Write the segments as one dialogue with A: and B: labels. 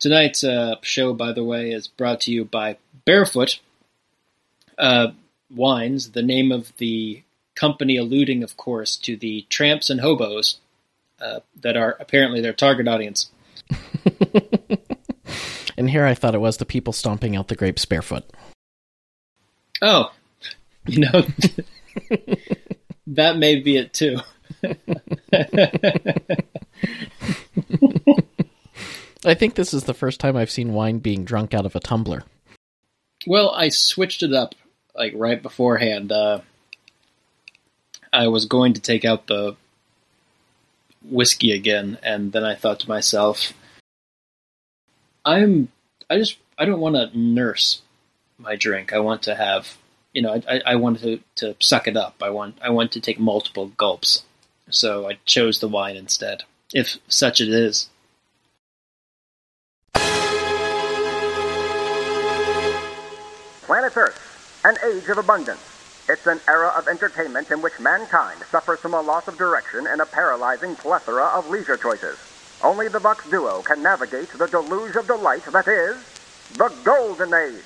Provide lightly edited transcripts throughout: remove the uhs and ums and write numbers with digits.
A: Tonight's show, by the way, is brought to you by Barefoot Wines, the name of the company alluding, of course, to the tramps and hobos that are apparently their target audience.
B: And here I thought it was the people stomping out the grapes barefoot.
A: Oh, that may be it too.
B: I think this is the first time I've seen wine being drunk out of a tumbler.
A: Well, I switched it up right beforehand. I was going to take out the whiskey again, and then I thought to myself, I don't want to nurse my drink. I want to have, I want to suck it up. I want to take multiple gulps. So I chose the wine instead, if such it is.
C: Planet Earth, an age of abundance. It's an era of entertainment in which mankind suffers from a loss of direction and a paralyzing plethora of leisure choices. Only the Vox Duo can navigate the deluge of delight that is the Golden Age.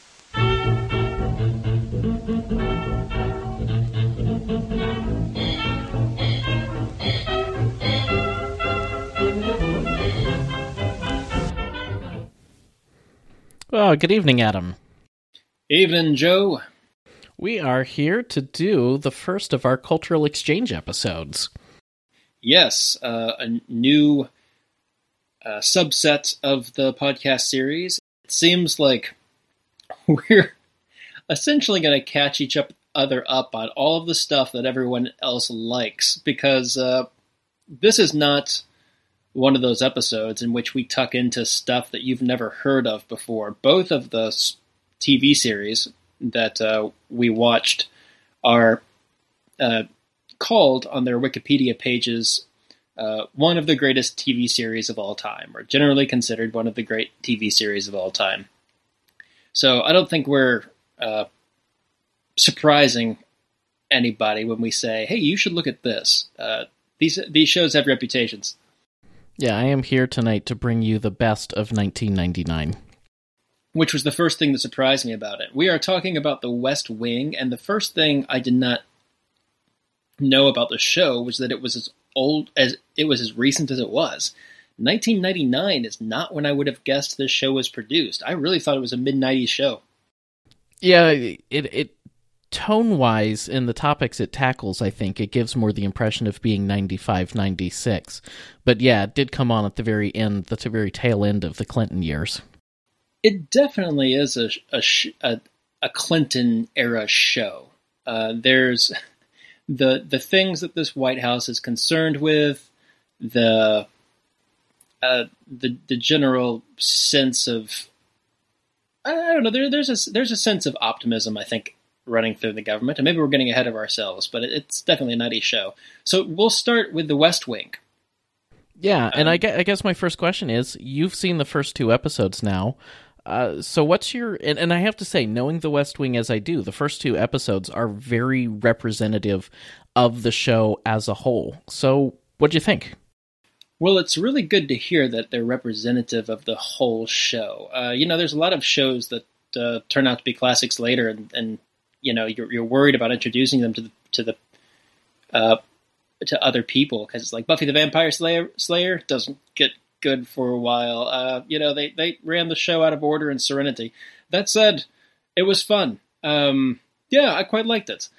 B: Well, good evening, Adam.
A: Evening, Joe.
B: We are here to do the first of our cultural exchange episodes.
A: Yes, a new subset of the podcast series. It seems like we're essentially going to catch each other up on all of the stuff that everyone else likes, because this is not one of those episodes in which we tuck into stuff that you've never heard of before. Both of the TV series that we watched are called on their Wikipedia pages one of the greatest TV series of all time, or generally considered one of the great TV series of all time. So I don't think we're surprising anybody when we say, hey, you should look at this. These shows have reputations.
B: Yeah, I am here tonight to bring you the best of 1999.
A: Which was the first thing that surprised me about it. We are talking about The West Wing, and the first thing I did not know about the show was that it was as old as it was, as recent as it was. 1999 is not when I would have guessed this show was produced. I really thought it was a mid-90s show.
B: Yeah, it tone-wise, in the topics it tackles, I think, it gives more the impression of being 95, 96. But yeah, it did come on at the very end, the very tail end of the Clinton years.
A: It definitely is a Clinton-era show. There's the things that this White House is concerned with, the general sense of, I don't know, there's a sense of optimism, I think, running through the government, and maybe we're getting ahead of ourselves, but it's definitely a 90s show. So we'll start with The West Wing.
B: Yeah, and I guess my first question is, you've seen the first two episodes now, so what's your... And I have to say, knowing The West Wing as I do, the first two episodes are very representative of the show as a whole. So what'd you think?
A: Well, it's really good to hear that they're representative of the whole show. There's a lot of shows that turn out to be classics later, and you're worried about introducing them to other people, because it's like Buffy the Vampire Slayer doesn't get good for a while. They ran the show out of order in Serenity. That said, it was fun. I quite liked it.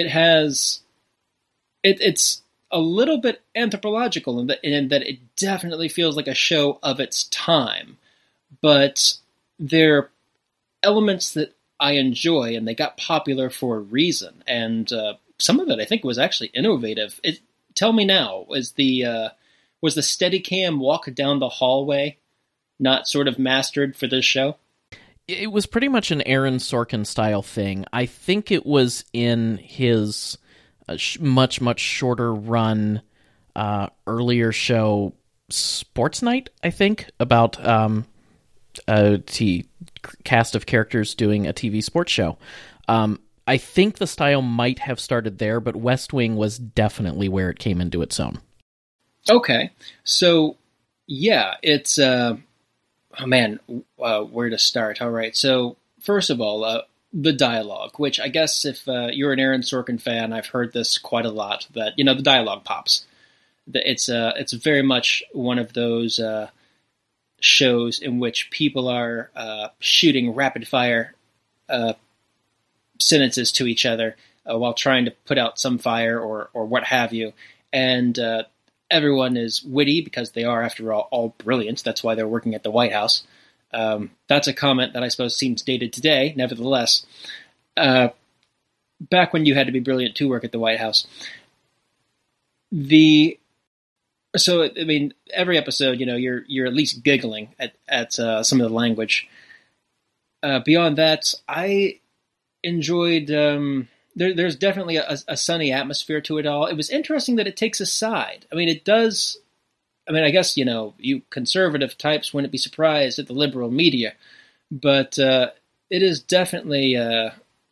A: It's a little bit anthropological in that it definitely feels like a show of its time, but there are elements that I enjoy, and they got popular for a reason. And some of it, I think, was actually innovative. Tell me now, was the Steadicam walk down the hallway not sort of mastered for this show?
B: It was pretty much an Aaron Sorkin style thing. I think it was in his much, much shorter run earlier show, Sports Night, I think, about a cast of characters doing a TV sports show. I think the style might have started there, but West Wing was definitely where it came into its own.
A: Okay, so yeah, it's oh man, where to start? All right, so first of all, the dialogue, which I guess if you're an Aaron Sorkin fan, I've heard this quite a lot. That the dialogue pops. It's very much one of those shows in which people are shooting rapid fire sentences to each other while trying to put out some fire or what have you, and everyone is witty because they are, after all brilliant. That's why they're working at the White House. That's a comment that I suppose seems dated today. Nevertheless, back when you had to be brilliant to work at the White House, so I mean, every episode, you're at least giggling at some of the language. Beyond that, I enjoyed. There's definitely a sunny atmosphere to it all. It was interesting that it takes a side. I mean, it does. I mean, I guess, you conservative types wouldn't be surprised at the liberal media, but it is definitely, I'd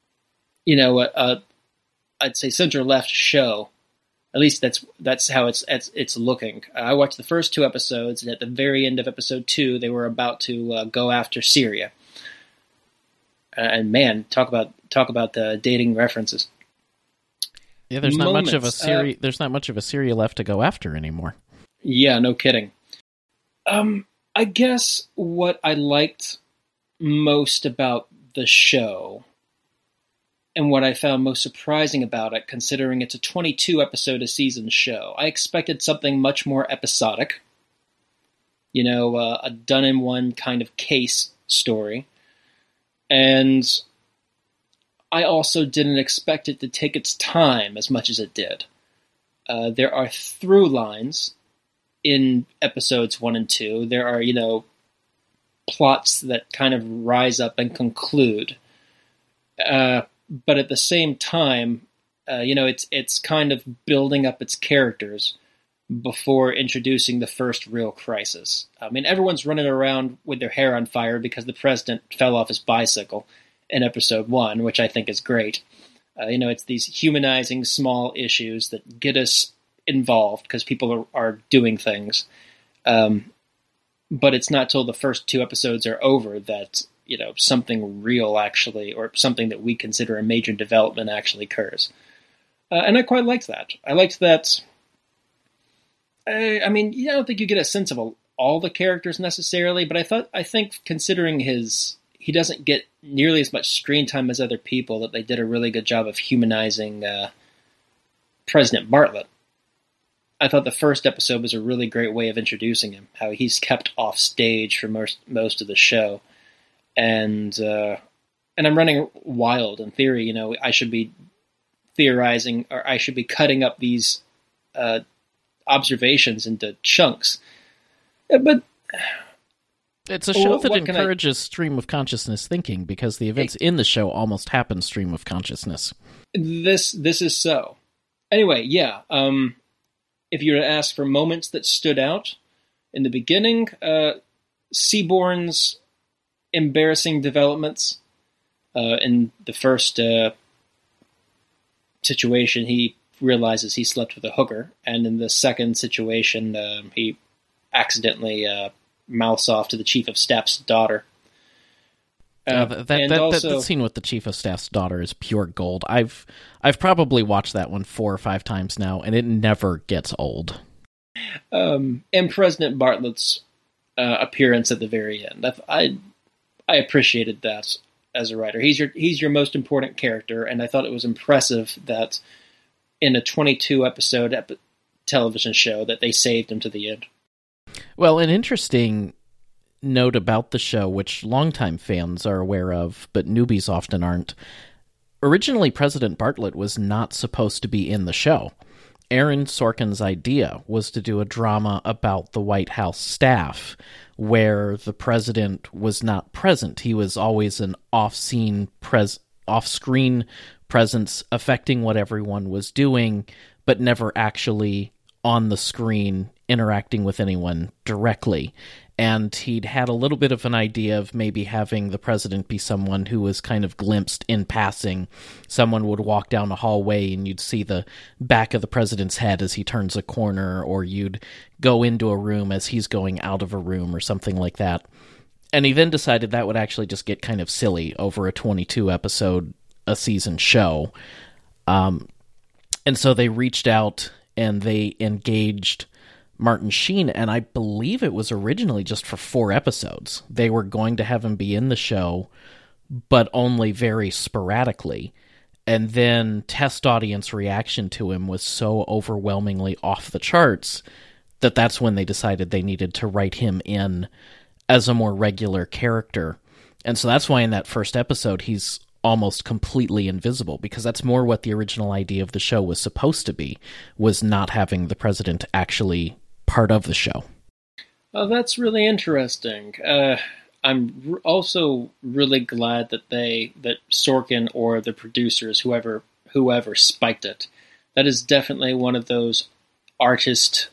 A: say center-left show. At least that's how it's looking. I watched the first 2 episodes, and at the very end of episode 2, they were about to go after Syria. And man, talk about the dating references.
B: Yeah, there's not much of a Syria. There's not much of a Syria left to go after anymore.
A: Yeah, no kidding. I guess what I liked most about the show, and what I found most surprising about it, considering it's a 22-episode-a-season show, I expected something much more episodic. A done-in-one kind of case story. And I also didn't expect it to take its time as much as it did. There are through lines in episodes 1 and 2. There are, plots that kind of rise up and conclude. But at the same time, it's kind of building up its characters before introducing the first real crisis. I mean, everyone's running around with their hair on fire because the president fell off his bicycle in episode 1, which I think is great. It's these humanizing small issues that get us involved because people are doing things. But it's not till the first 2 episodes are over that, something real actually, or something that we consider a major development actually occurs. And I quite liked that. I liked that. I mean, I don't think you get a sense of all the characters necessarily, but I think considering he doesn't get nearly as much screen time as other people, that they did a really good job of humanizing President Bartlet. I thought the first episode was a really great way of introducing him, how he's kept off stage for most of the show. And I'm running wild in theory. I should be theorizing, or I should be cutting up these observations into chunks. But
B: it's a show that encourages stream of consciousness thinking, because the events in the show almost happen stream of consciousness. This
A: is so. Anyway, yeah. If you were to ask for moments that stood out in the beginning, Seaborn's embarrassing developments. In the first situation, he realizes he slept with a hooker, and in the second situation, he accidentally mouths off to the Chief of Staff's daughter.
B: That scene with the Chief of Staff's daughter is pure gold. I've probably watched that one 4 or 5 times now, and it never gets old.
A: And President Bartlet's appearance at the very end, I appreciated that as a writer. He's your most important character, and I thought it was impressive that in a 22-episode television show that they saved him to the end.
B: Well, an interesting note about the show, which longtime fans are aware of, but newbies often aren't. Originally, President Bartlet was not supposed to be in the show. Aaron Sorkin's idea was to do a drama about the White House staff, where the president was not present. He was always an off-screen presence affecting what everyone was doing, but never actually on the screen interacting with anyone directly. And he'd had a little bit of an idea of maybe having the president be someone who was kind of glimpsed in passing. Someone would walk down a hallway and you'd see the back of the president's head as he turns a corner, or you'd go into a room as he's going out of a room or something like that. And he then decided that would actually just get kind of silly over a 22-episode a season show. And so they reached out and they engaged Martin Sheen, and I believe it was originally just for 4 episodes. They were going to have him be in the show, but only very sporadically. And then test audience reaction to him was so overwhelmingly off the charts that that's when they decided they needed to write him in as a more regular character. And so that's why in that first episode he's almost completely invisible, because that's more what the original idea of the show was supposed to be, was not having the president actually part of the show.
A: Oh, that's really interesting. I'm also really glad that that Sorkin or the producers, whoever spiked it, that is definitely one of those artist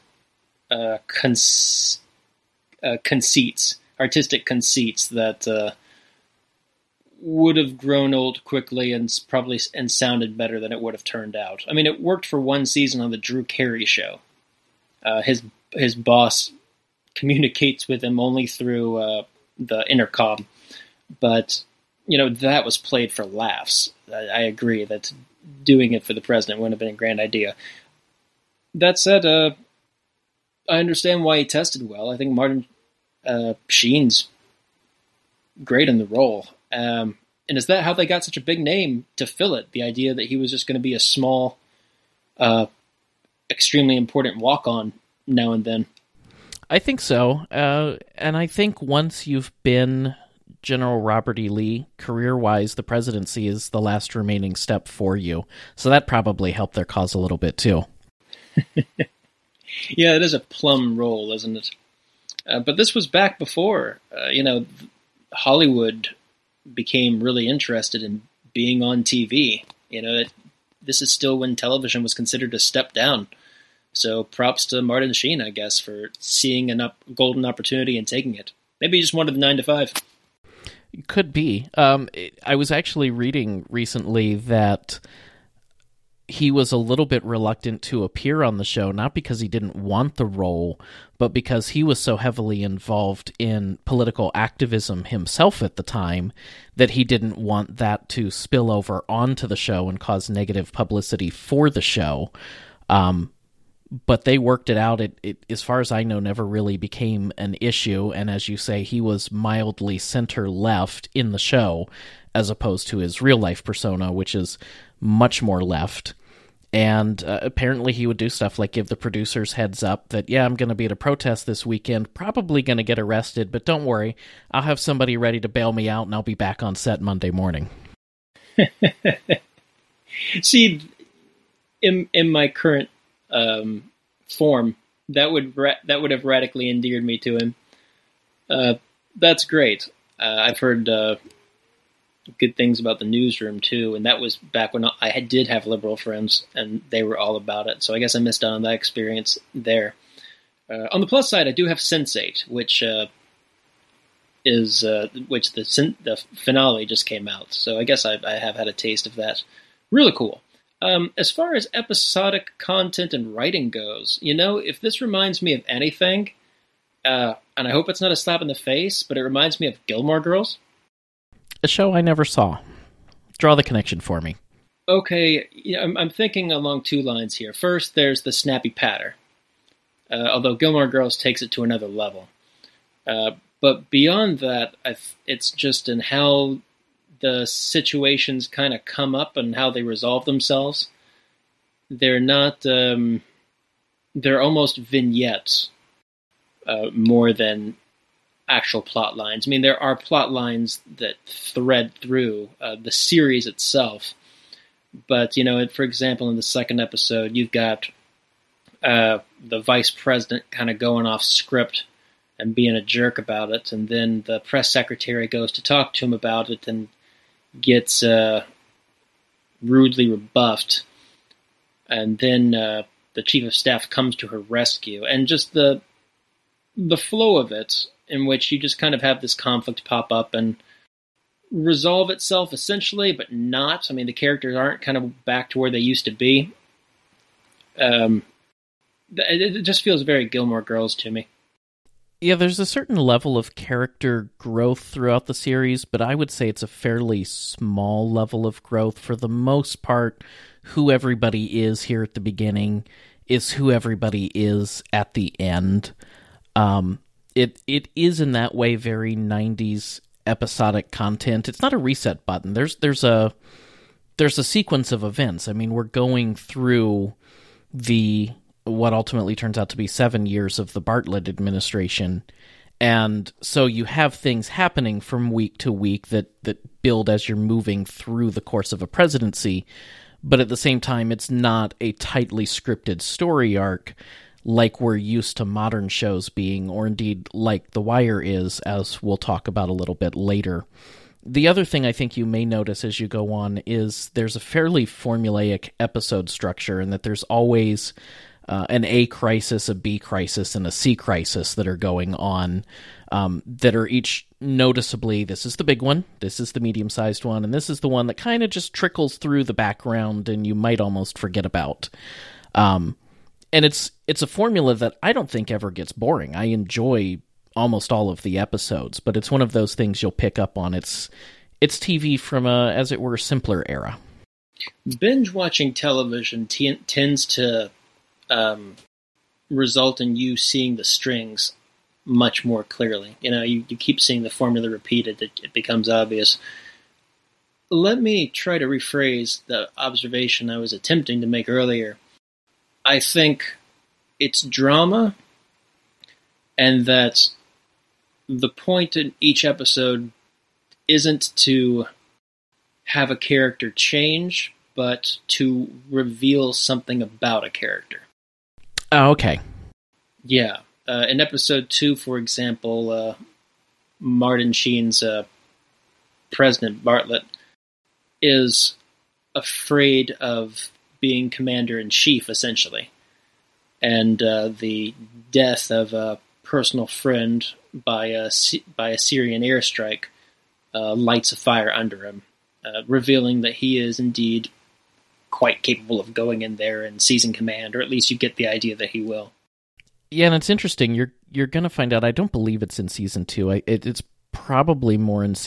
A: artistic conceits that would have grown old quickly and sounded better than it would have turned out. I mean, it worked for one season on the Drew Carey show. His boss communicates with him only through the intercom, but that was played for laughs. I agree that doing it for the president wouldn't have been a grand idea. That said, I understand why he tested well. I think Martin Sheen's great in the role. And is that how they got such a big name to fill it? The idea that he was just going to be a small, extremely important walk-on now and then.
B: I think so. And I think once you've been General Robert E. Lee, career-wise, the presidency is the last remaining step for you. So that probably helped their cause a little bit, too.
A: Yeah, it is a plum role, isn't it? But this was back before, Hollywood became really interested in being on TV. This is still when television was considered a step down. So props to Martin Sheen, I guess, for seeing a golden opportunity and taking it. Maybe he just wanted the 9 to 5.
B: Could be. I was actually reading recently that he was a little bit reluctant to appear on the show, not because he didn't want the role, but because he was so heavily involved in political activism himself at the time that he didn't want that to spill over onto the show and cause negative publicity for the show. But they worked it out. It, as far as I know, never really became an issue. And as you say, he was mildly center-left in the show, as opposed to his real-life persona, which is much more left. And apparently he would do stuff like give the producers heads up that, yeah, I'm going to be at a protest this weekend, probably going to get arrested, but don't worry, I'll have somebody ready to bail me out, and I'll be back on set Monday morning.
A: See, in my current form, that would have radically endeared me to him. That's great. I've heard good things about the newsroom too, and that was back when I did have liberal friends, and they were all about it. So I guess I missed out on that experience there. On the plus side, I do have Sense8, which the finale just came out. So I guess I have had a taste of that. Really cool. As far as episodic content and writing goes, if this reminds me of anything, and I hope it's not a slap in the face, but it reminds me of Gilmore Girls.
B: A show I never saw. Draw the connection for me.
A: Okay, I'm thinking along 2 lines here. First, there's the snappy patter, although Gilmore Girls takes it to another level. But beyond that, it's just in how the situations kind of come up and how they resolve themselves. They're not, they're almost vignettes more than actual plot lines. I mean, there are plot lines that thread through the series itself. But, for example, in the second episode, you've got the vice president kind of going off script and being a jerk about it, and then the press secretary goes to talk to him about it and gets rudely rebuffed, and then the chief of staff comes to her rescue, and just the flow of it, in which you just kind of have this conflict pop up and resolve itself essentially, but not. I mean, the characters aren't kind of back to where they used to be. It just feels very Gilmore Girls to me.
B: Yeah, there's a certain level of character growth throughout the series, but I would say it's a fairly small level of growth. For the most part, who everybody is here at the beginning is who everybody is at the end. It is in that way very 90s episodic content. It's not a reset button. There's a sequence of events. I mean, we're going through what ultimately turns out to be 7 years of the Bartlett administration. And so you have things happening from week to week that build as you're moving through the course of a presidency. But at the same time, it's not a tightly scripted story arc like we're used to modern shows being, or indeed like The Wire is, as we'll talk about a little bit later. The other thing I think you may notice as you go on is there's a fairly formulaic episode structure, and that there's always an A crisis, a B crisis, and a C crisis that are going on, that are each noticeably, this is the big one, this is the medium-sized one, and this is the one that kind of just trickles through the background and you might almost forget about. And it's a formula that I don't think ever gets boring. I enjoy almost all of the episodes, but it's one of those things you'll pick up on. It's TV from a, as it were, simpler era.
A: Binge watching television tends to result in you seeing the strings much more clearly. You keep seeing the formula repeated, it becomes obvious. Let me try to rephrase the observation I was attempting to make earlier. I think it's drama, and that the point in each episode isn't to have a character change, but to reveal something about a character.
B: Oh, okay.
A: Yeah. In episode 2, for example, Martin Sheen's President Bartlett is afraid of being commander-in-chief, essentially. And the death of a personal friend by a Syrian airstrike lights a fire under him, revealing that he is indeed quite capable of going in there and seizing command, or at least you get the idea that he will.
B: Yeah, and it's interesting. You're going to find out. I don't believe it's in season 2. It's probably more in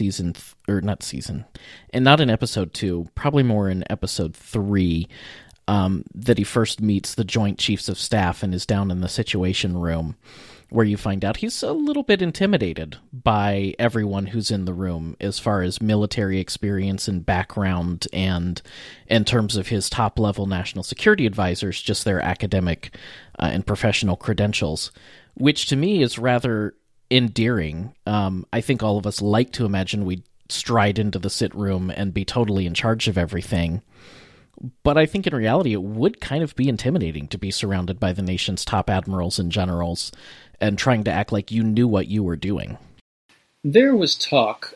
B: not in episode 2. Probably more in episode 3. That he first meets the Joint Chiefs of Staff and is down in the Situation Room, where you find out he's a little bit intimidated by everyone who's in the room as far as military experience and background, and in terms of his top-level national security advisors, just their academic and professional credentials, which to me is rather endearing. I think all of us like to imagine we'd stride into the sit room and be totally in charge of everything. But I think in reality it would kind of be intimidating to be surrounded by the nation's top admirals and generals and trying to act like you knew what you were doing.
A: There was talk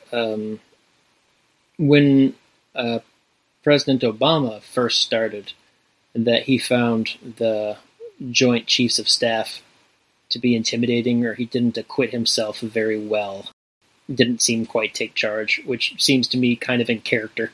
A: when President Obama first started that he found the Joint Chiefs of Staff to be intimidating, or he didn't acquit himself very well. Didn't seem quite take charge, which seems to me kind of in character.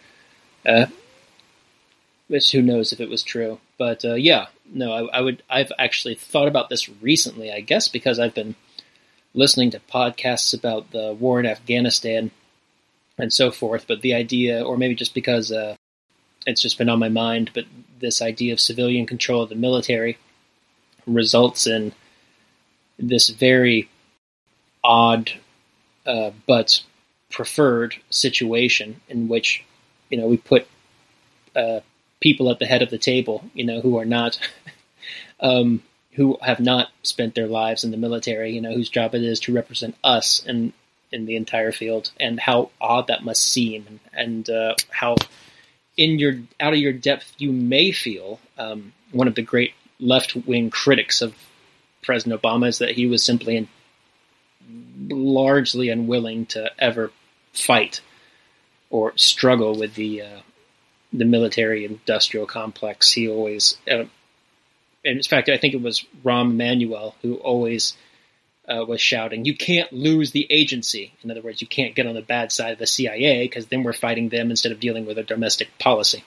A: Which who knows if it was true. But I've actually thought about this recently, I guess because I've been listening to podcasts about the war in Afghanistan and so forth, but the idea, or maybe just because it's just been on my mind, but this idea of civilian control of the military results in this very odd but preferred situation in which, we put people at the head of the table, who are not, who have not spent their lives in the military, whose job it is to represent us in the entire field, and how odd that must seem, and how out of your depth you may feel. One of the great left-wing critics of President Obama is that he was simply largely unwilling to ever fight or struggle with the military-industrial complex. He always, and in fact, I think it was Rahm Emanuel who always was shouting, "You can't lose the agency." In other words, you can't get on the bad side of the CIA because then we're fighting them instead of dealing with their domestic policy.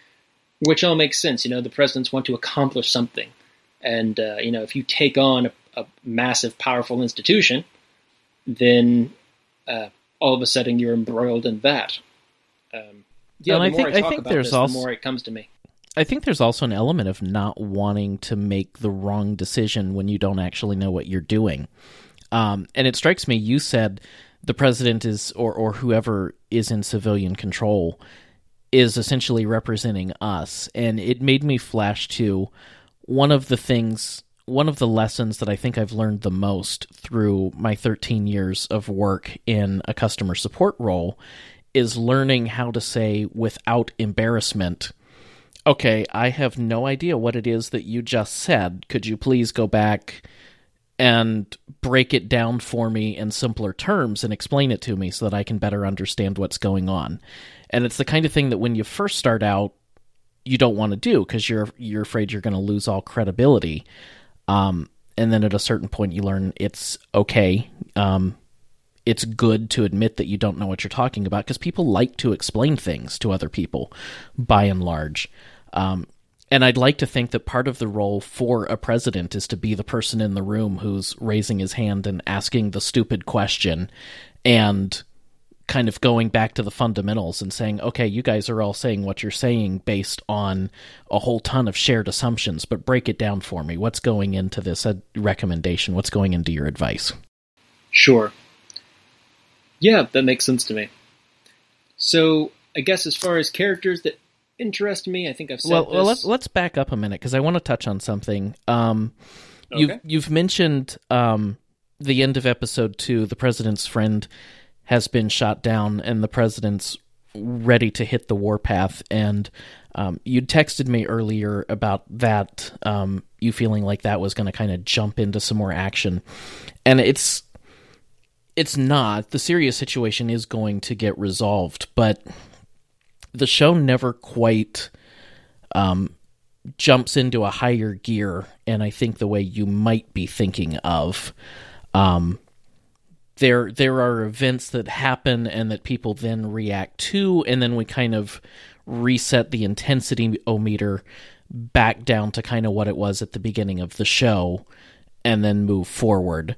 A: Which all makes sense. The presidents want to accomplish something. And, if you take on a massive, powerful institution, then all of a sudden you're embroiled in that. The more I talk about this, the more it comes to me.
B: I think there's also an element of not wanting to make the wrong decision when you don't actually know what you're doing. And it strikes me, you said the president is, or whoever is in civilian control, is essentially representing us. And it made me flash to one of the lessons that I think I've learned the most through my 13 years of work in a customer support role is learning how to say without embarrassment, okay, I have no idea what it is that you just said. Could you please go back and break it down for me in simpler terms and explain it to me so that I can better understand what's going on? And it's the kind of thing that when you first start out, you don't want to do because you're afraid you're going to lose all credibility. And then at a certain point you learn it's okay. It's good to admit that you don't know what you're talking about because people like to explain things to other people by and large. And I'd like to think that part of the role for a president is to be the person in the room who's raising his hand and asking the stupid question and kind of going back to the fundamentals and saying, okay, you guys are all saying what you're saying based on a whole ton of shared assumptions, but break it down for me. What's going into this recommendation? What's going into your advice?
A: Sure. Yeah, that makes sense to me. So I guess as far as characters that interest me, I think I've said this.
B: Well, let's back up a minute because I want to touch on something.
A: Okay.
B: You've mentioned the end of episode 2, the president's friend has been shot down and the president's ready to hit the warpath. And you'd texted me earlier about that, you feeling like that was going to kind of jump into some more action. And it's not. The serious situation is going to get resolved, but the show never quite jumps into a higher gear, and I think the way you might be thinking of. There are events that happen and that people then react to, and then we kind of reset the intensity-o-meter back down to kind of what it was at the beginning of the show, and then move forward.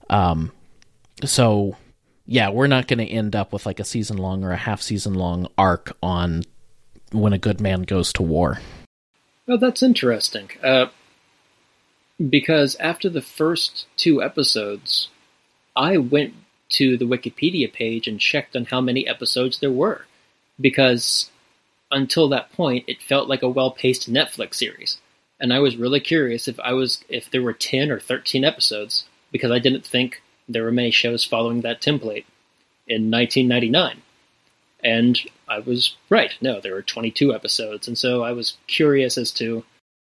B: So, yeah, we're not going to end up with like a season-long or a half-season-long arc on when a good man goes to war.
A: Well, that's interesting. Because after the first 2 episodes, I went to the Wikipedia page and checked on how many episodes there were. Because until that point, it felt like a well-paced Netflix series. And I was really curious if there were 10 or 13 episodes, because I didn't think there were many shows following that template in 1999. And I was right. No, there were 22 episodes. And so I was curious as to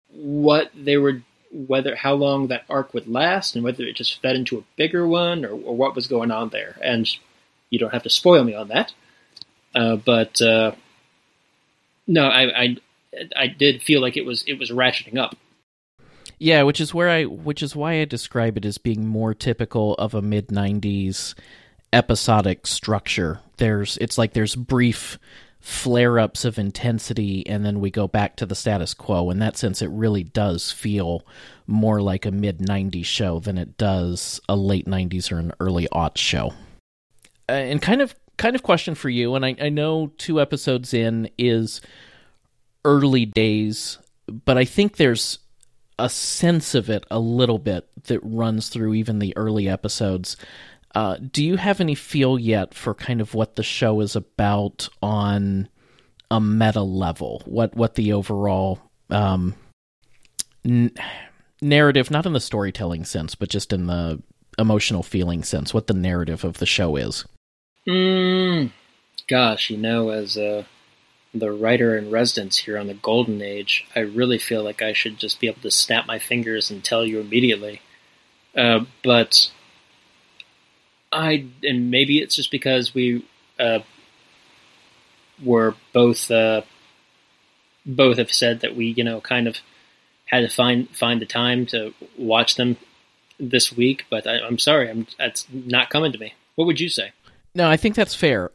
A: how long that arc would last and whether it just fed into a bigger one or what was going on there. And you don't have to spoil me on that. But no, I did feel like it was ratcheting up.
B: Yeah, which is why I describe it as being more typical of a mid-90s episodic structure. It's like there's brief flare-ups of intensity, and then we go back to the status quo. In that sense, it really does feel more like a mid-90s show than it does a late 90s or an early aughts show. And kind of question for you, and I know 2 episodes in is early days, but I think there's a sense of it a little bit that runs through even the early episodes. Do you have any feel yet for kind of what the show is about on a meta level? What the overall narrative, not in the storytelling sense, but just in the emotional feeling sense, what the narrative of the show is?
A: Gosh, as the writer in residence here on the Golden Age, I really feel like I should just be able to snap my fingers and tell you immediately. But and maybe it's just because we were both have said that we, kind of had to find the time to watch them this week. But I'm sorry, that's not coming to me. What would you say?
B: No, I think that's fair.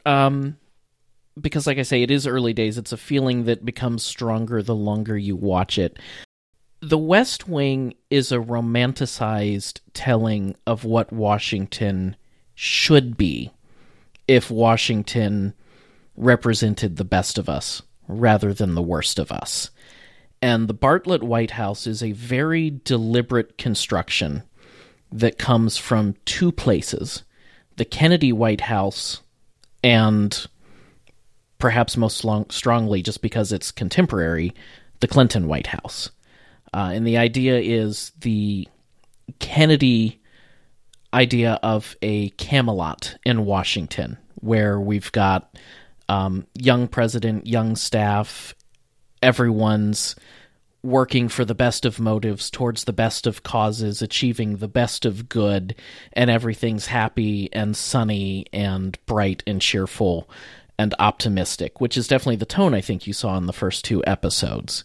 B: Because like I say, it is early days. It's a feeling that becomes stronger the longer you watch it. The West Wing is a romanticized telling of what Washington should be if Washington represented the best of us rather than the worst of us. And the Bartlett White House is a very deliberate construction that comes from two places: the Kennedy White House and, perhaps most strongly, just because it's contemporary, the Clinton White House. And the idea is the Kennedy idea of a Camelot in Washington, where we've got young president, young staff, everyone's working for the best of motives towards the best of causes, achieving the best of good, and everything's happy and sunny and bright and cheerful and optimistic, which is definitely the tone I think you saw in the first two episodes.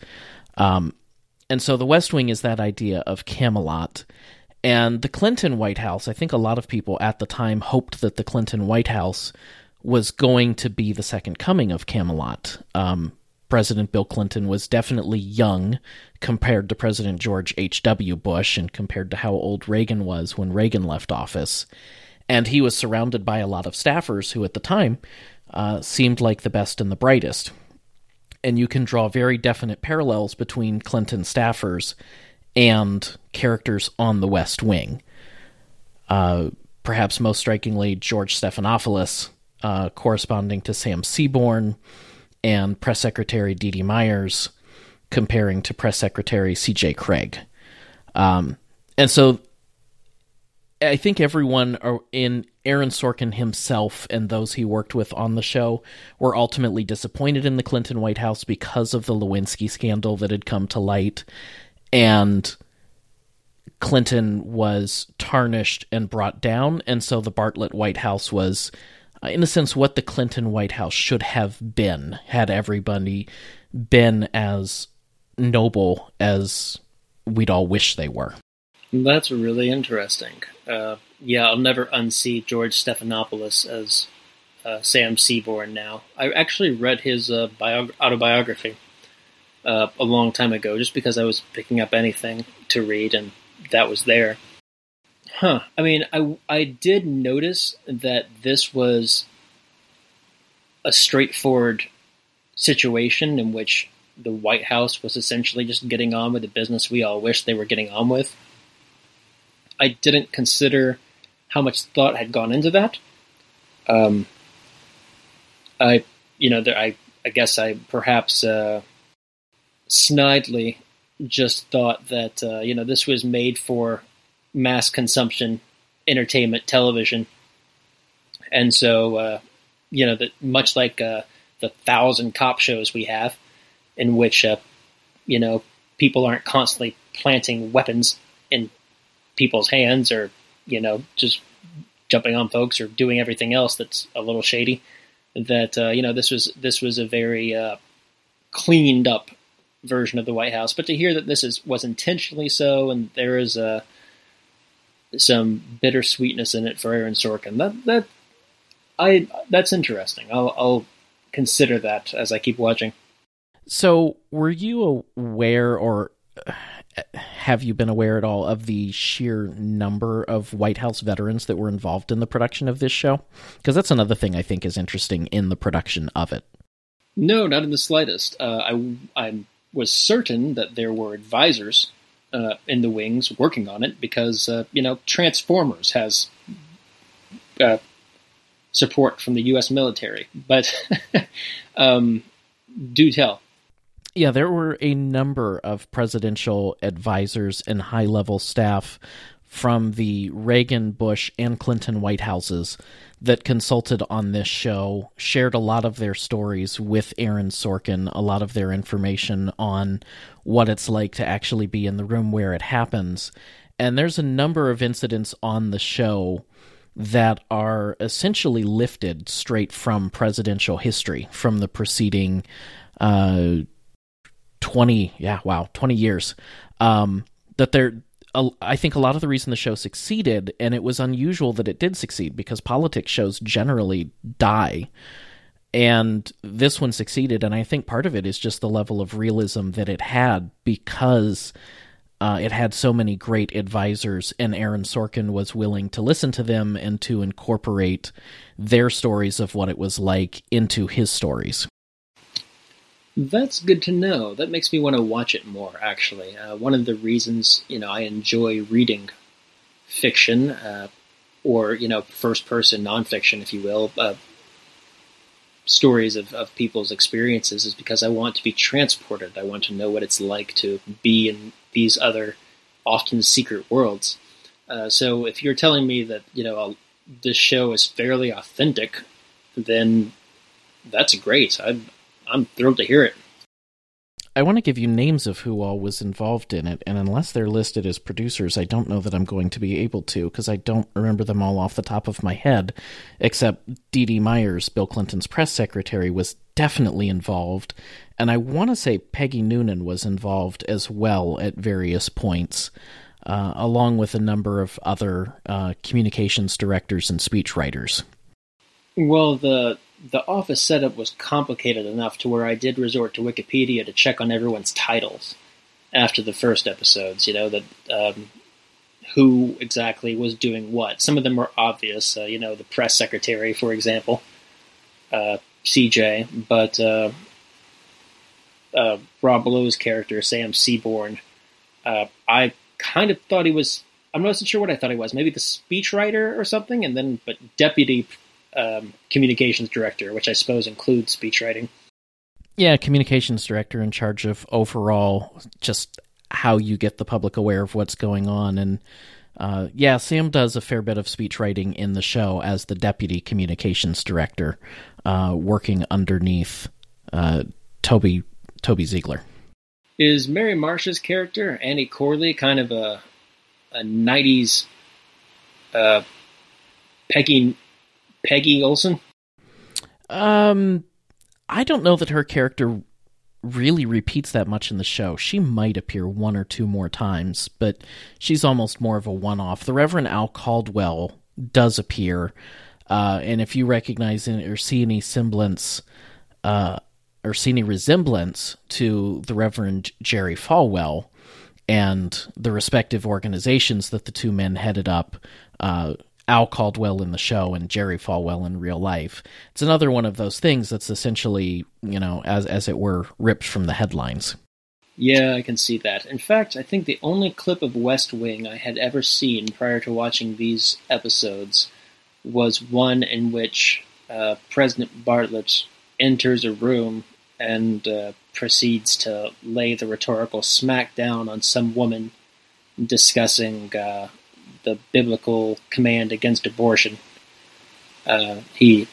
B: And so the West Wing is that idea of Camelot. And the Clinton White House, I think a lot of people at the time hoped that the Clinton White House was going to be the second coming of Camelot. President Bill Clinton was definitely young compared to President George H.W. Bush and compared to how old Reagan was when Reagan left office. And he was surrounded by a lot of staffers who at the time seemed like the best and the brightest. And you can draw very definite parallels between Clinton staffers and characters on the West Wing. Perhaps most strikingly, George Stephanopoulos, corresponding to Sam Seaborn, and Press Secretary Dee Dee Myers, comparing to Press Secretary C.J. Craig. And so I think everyone in Aaron Sorkin himself and those he worked with on the show were ultimately disappointed in the Clinton White House because of the Lewinsky scandal that had come to light, and Clinton was tarnished and brought down, and so the Bartlett White House was, in a sense, what the Clinton White House should have been had everybody been as noble as we'd all wish they were.
A: That's really interesting. Yeah, I'll never unsee George Stephanopoulos as Sam Seaborn now. I actually read his autobiography a long time ago, just because I was picking up anything to read, and that was there. I mean, I did notice that this was a straightforward situation in which the White House was essentially just getting on with the business we all wish they were getting on with. I didn't consider how much thought had gone into that. I guess I perhaps snidely just thought that this was made for mass consumption, entertainment, television, and so that much like the 1,000 cop shows we have, in which people aren't constantly planting weapons in people's hands, or just jumping on folks or doing everything else that's a little shady. That this was a very cleaned up version of the White House. But to hear that this was intentionally so, and there is some bittersweetness in it for Aaron Sorkin, that's interesting. I'll consider that as I keep watching.
B: So, were you aware, or have you been aware at all, of the sheer number of White House veterans that were involved in the production of this show? Because that's another thing I think is interesting in the production of it.
A: No, not in the slightest. I was certain that there were advisors in the wings working on it, because Transformers has support from the U.S. military. But do tell.
B: Yeah, there were a number of presidential advisors and high-level staff from the Reagan, Bush, and Clinton White Houses that consulted on this show, shared a lot of their stories with Aaron Sorkin, a lot of their information on what it's like to actually be in the room where it happens. And there's a number of incidents on the show that are essentially lifted straight from presidential history, from the preceding 20 years. I think a lot of the reason the show succeeded, and it was unusual that it did succeed, because politics shows generally die And this one succeeded, and I think part of it is just the level of realism that it had, because it had so many great advisors, and Aaron Sorkin was willing to listen to them and to incorporate their stories of what it was like into his stories.
A: That's good to know. That makes me want to watch it more, actually. One of the reasons, I enjoy reading fiction, or, first-person nonfiction, if you will, stories of people's experiences, is because I want to be transported. I want to know what it's like to be in these other, often secret worlds. So if you're telling me that, this show is fairly authentic, then that's great. I'm thrilled to hear it.
B: I want to give you names of who all was involved in it, and unless they're listed as producers, I don't know that I'm going to be able to, because I don't remember them all off the top of my head, except Dee Dee Myers, Bill Clinton's press secretary, was definitely involved, and I want to say Peggy Noonan was involved as well at various points, along with a number of other communications directors and speechwriters.
A: Well, the office setup was complicated enough to where I did resort to Wikipedia to check on everyone's titles after the first episodes, that who exactly was doing what. Some of them were obvious, the press secretary, for example, CJ, but Rob Lowe's character, Sam Seaborn, I kind of thought he was, I'm not so sure what I thought he was, maybe the speechwriter or something, but deputy communications director, which I suppose includes speechwriting.
B: Yeah, communications director in charge of overall just how you get the public aware of what's going on. And Sam does a fair bit of speechwriting in the show as the deputy communications director, working underneath Toby Ziegler.
A: Is Mary Marsh's character, Annie Corley, kind of a 90s Peggy Olson?
B: I don't know that her character really repeats that much in the show. She might appear one or two more times, but she's almost more of a one-off. The Reverend Al Caldwell does appear, and if you recognize or see any semblance, or see any resemblance to the Reverend Jerry Falwell and the respective organizations that the two men headed up, Al Caldwell in the show and Jerry Falwell in real life. It's another one of those things that's essentially, as it were, ripped from the headlines.
A: Yeah, I can see that. In fact, I think the only clip of West Wing I had ever seen prior to watching these episodes was one in which President Bartlett enters a room and proceeds to lay the rhetorical smackdown on some woman discussing the biblical command against abortion. He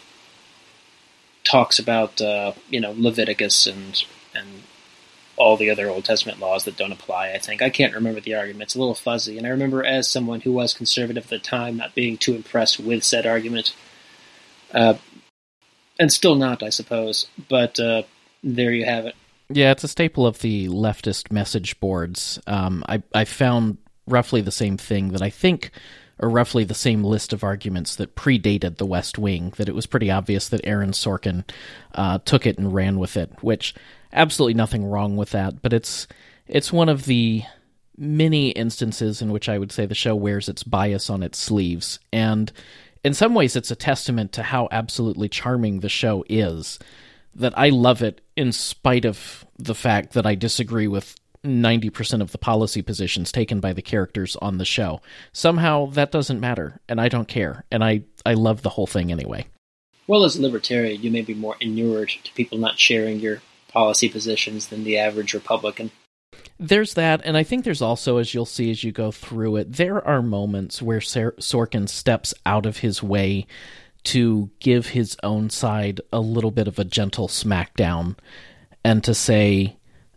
A: talks about Leviticus and all the other Old Testament laws that don't apply, I think. I can't remember the argument. It's a little fuzzy, and I remember as someone who was conservative at the time not being too impressed with said argument. And still not, I suppose. But there you have it.
B: Yeah, it's a staple of the leftist message boards. I found roughly the same thing that I think are roughly the same list of arguments that predated The West Wing, that it was pretty obvious that Aaron Sorkin took it and ran with it, which absolutely nothing wrong with that, but it's one of the many instances in which I would say the show wears its bias on its sleeves, and in some ways it's a testament to how absolutely charming the show is, that I love it in spite of the fact that I disagree with 90% of the policy positions taken by the characters on the show. Somehow that doesn't matter, and I don't care, and I love the whole thing anyway.
A: Well, as a libertarian, you may be more inured to people not sharing your policy positions than the average Republican.
B: There's that, and I think there's also, as you'll see as you go through it, there are moments where Sorkin steps out of his way to give his own side a little bit of a gentle smackdown, and to say,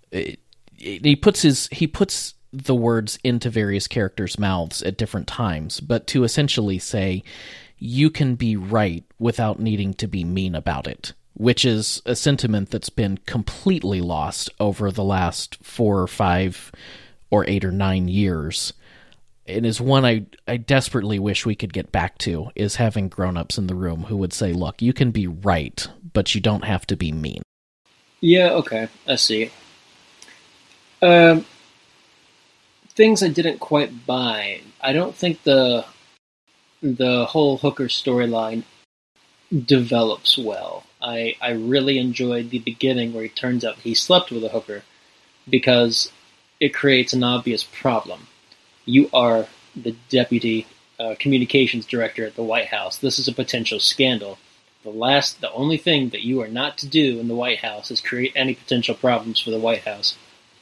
B: he puts the words into various characters' mouths at different times, but to essentially say, you can be right without needing to be mean about it, which is a sentiment that's been completely lost over the last 4 or 5 or 8 or 9 years. It is one I desperately wish we could get back to, is having grown-ups in the room who would say, look, you can be right, but you don't have to be mean.
A: Yeah, okay, I see. Things I didn't quite buy. I don't think the whole Hooker storyline develops well. I really enjoyed the beginning where he turns out he slept with a hooker, because it creates an obvious problem. You are the deputy communications director at the White House. This is a potential scandal. The only thing that you are not to do in the White House is create any potential problems for the White House.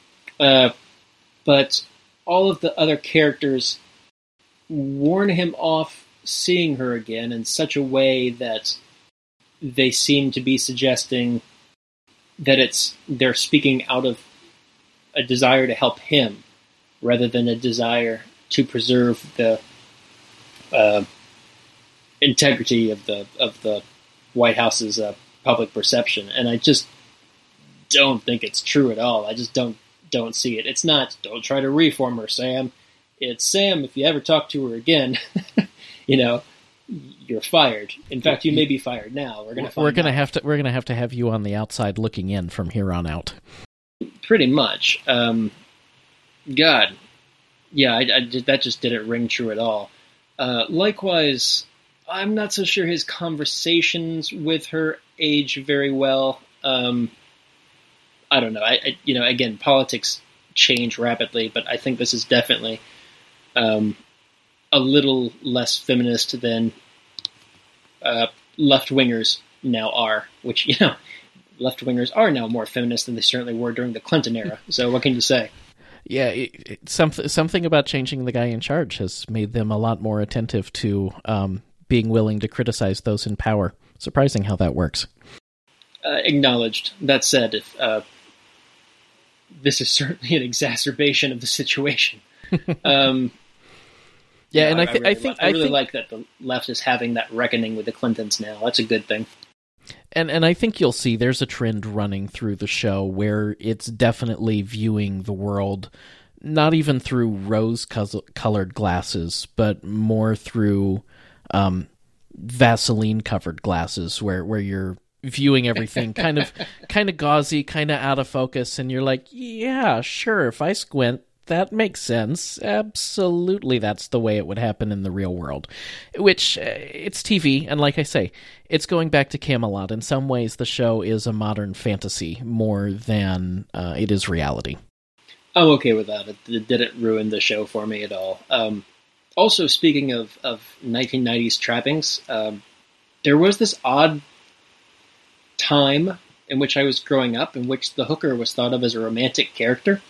A: But all of the other characters warn him off seeing her again in such a way that they seem to be suggesting that they're speaking out of a desire to help him rather than a desire to preserve the integrity of the White House's public perception. And I just don't think it's true at all. I just don't see it. It's not, don't try to reform her, Sam. It's, Sam, if you ever talk to her again, you're fired. In fact, you may be fired now. We're gonna
B: have to have you on the outside looking in from here on out.
A: Pretty much. God, yeah, that just didn't ring true at all. Likewise, I'm not so sure his conversations with her age very well. I don't know. Again, politics change rapidly, but I think this is definitely a little less feminist than left-wingers now are, which, left-wingers are now more feminist than they certainly were during the Clinton era. So what can you say?
B: Yeah, something about changing the guy in charge has made them a lot more attentive to being willing to criticize those in power. Surprising how that works.
A: Acknowledged. That said, if this is certainly an exacerbation of the situation.
B: Yeah, and
A: I really like that the left is having that reckoning with the Clintons now. That's a good thing.
B: And I think you'll see there's a trend running through the show where it's definitely viewing the world not even through rose-colored glasses, but more through Vaseline-covered glasses, where you're viewing everything kind of gauzy, kind of out of focus, and you're like, yeah, sure, if I squint, that makes sense. Absolutely, that's the way it would happen in the real world. Which, it's TV, and like I say, it's going back to Camelot. In some ways, the show is a modern fantasy more than it is reality.
A: I'm okay with that. It didn't ruin the show for me at all. Also, speaking of 1990s trappings, there was this odd time in which I was growing up in which the hooker was thought of as a romantic character.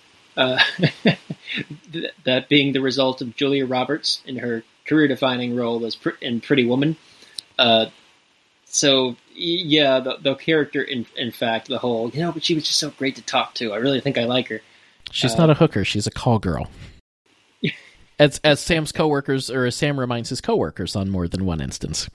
A: That being the result of Julia Roberts in her career-defining role as in Pretty Woman. So, yeah, the character, in fact, the whole, but she was just so great to talk to. I really think I like her.
B: She's not a hooker. She's a call girl. As Sam's coworkers, or as Sam reminds his coworkers on more than one instance.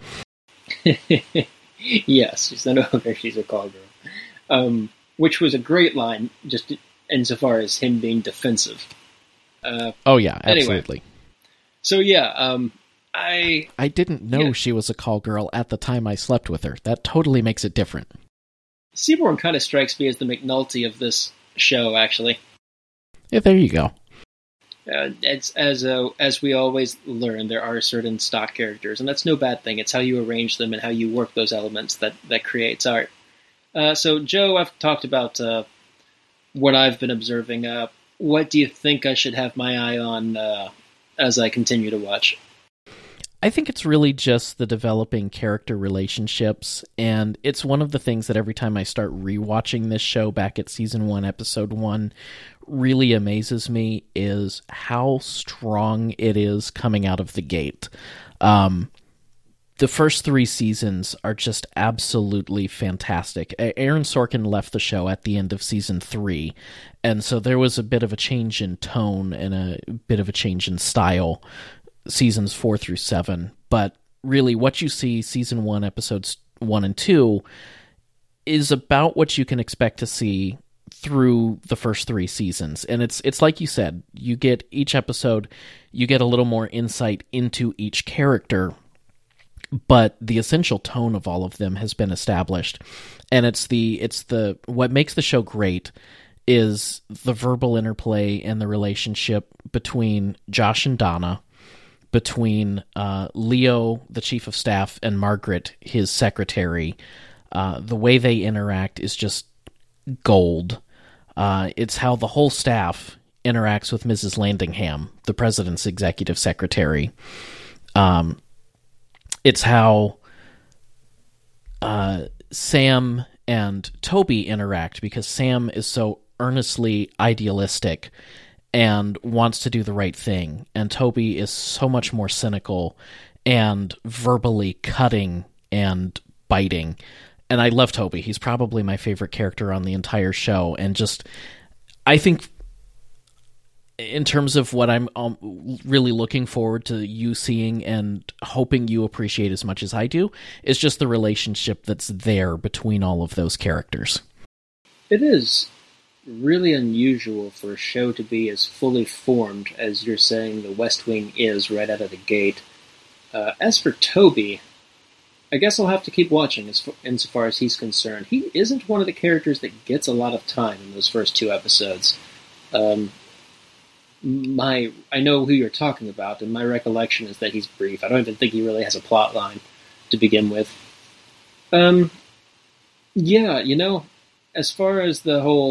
A: Yes, she's not a hooker. She's a call girl. Which was a great line, just insofar as him being defensive.
B: Oh yeah, absolutely.
A: Anyway, so yeah,
B: I didn't know she was a call girl at the time I slept with her. That totally makes it different.
A: Seaborn kind of strikes me as the McNulty of this show, actually.
B: Yeah, there you go.
A: As we always learn, there are certain stock characters, and that's no bad thing. It's how you arrange them and how you work those elements that creates art. So, Joe, I've talked about what I've been observing. What do you think I should have my eye on as I continue to watch?
B: I think it's really just the developing character relationships, and it's one of the things that every time I start rewatching this show back at Season 1, Episode 1, really amazes me is how strong it is coming out of the gate. The first 3 seasons are just absolutely fantastic. Aaron Sorkin left the show at the end of Season 3, and so there was a bit of a change in tone and a bit of a change in style Seasons 4 through 7. But really what you see Season 1, Episodes 1 and 2 is about what you can expect to see through the first 3 seasons. And it's like you said, you get each episode, you get a little more insight into each character. but the essential tone of all of them has been established. And what makes the show great is the verbal interplay and the relationship between Josh and Donna, between Leo, the chief of staff, and Margaret, his secretary. The way they interact is just gold. It's how the whole staff interacts with Mrs. Landingham, the president's executive secretary. It's how Sam and Toby interact, because Sam is so earnestly idealistic and wants to do the right thing, and Toby is so much more cynical and verbally cutting and biting. And I love Toby. He's probably my favorite character on the entire show, and just, I think, in terms of what I'm really looking forward to you seeing and hoping you appreciate as much as I do, is just the relationship that's there between all of those characters.
A: It is really unusual for a show to be as fully formed as you're saying The West Wing is right out of the gate. As for Toby, I guess I'll have to keep watching insofar as he's concerned. He isn't one of the characters that gets a lot of time in those first 2 episodes. I know who you're talking about, and my recollection is that he's brief. I don't even think he really has a plot line to begin with. Yeah, as far as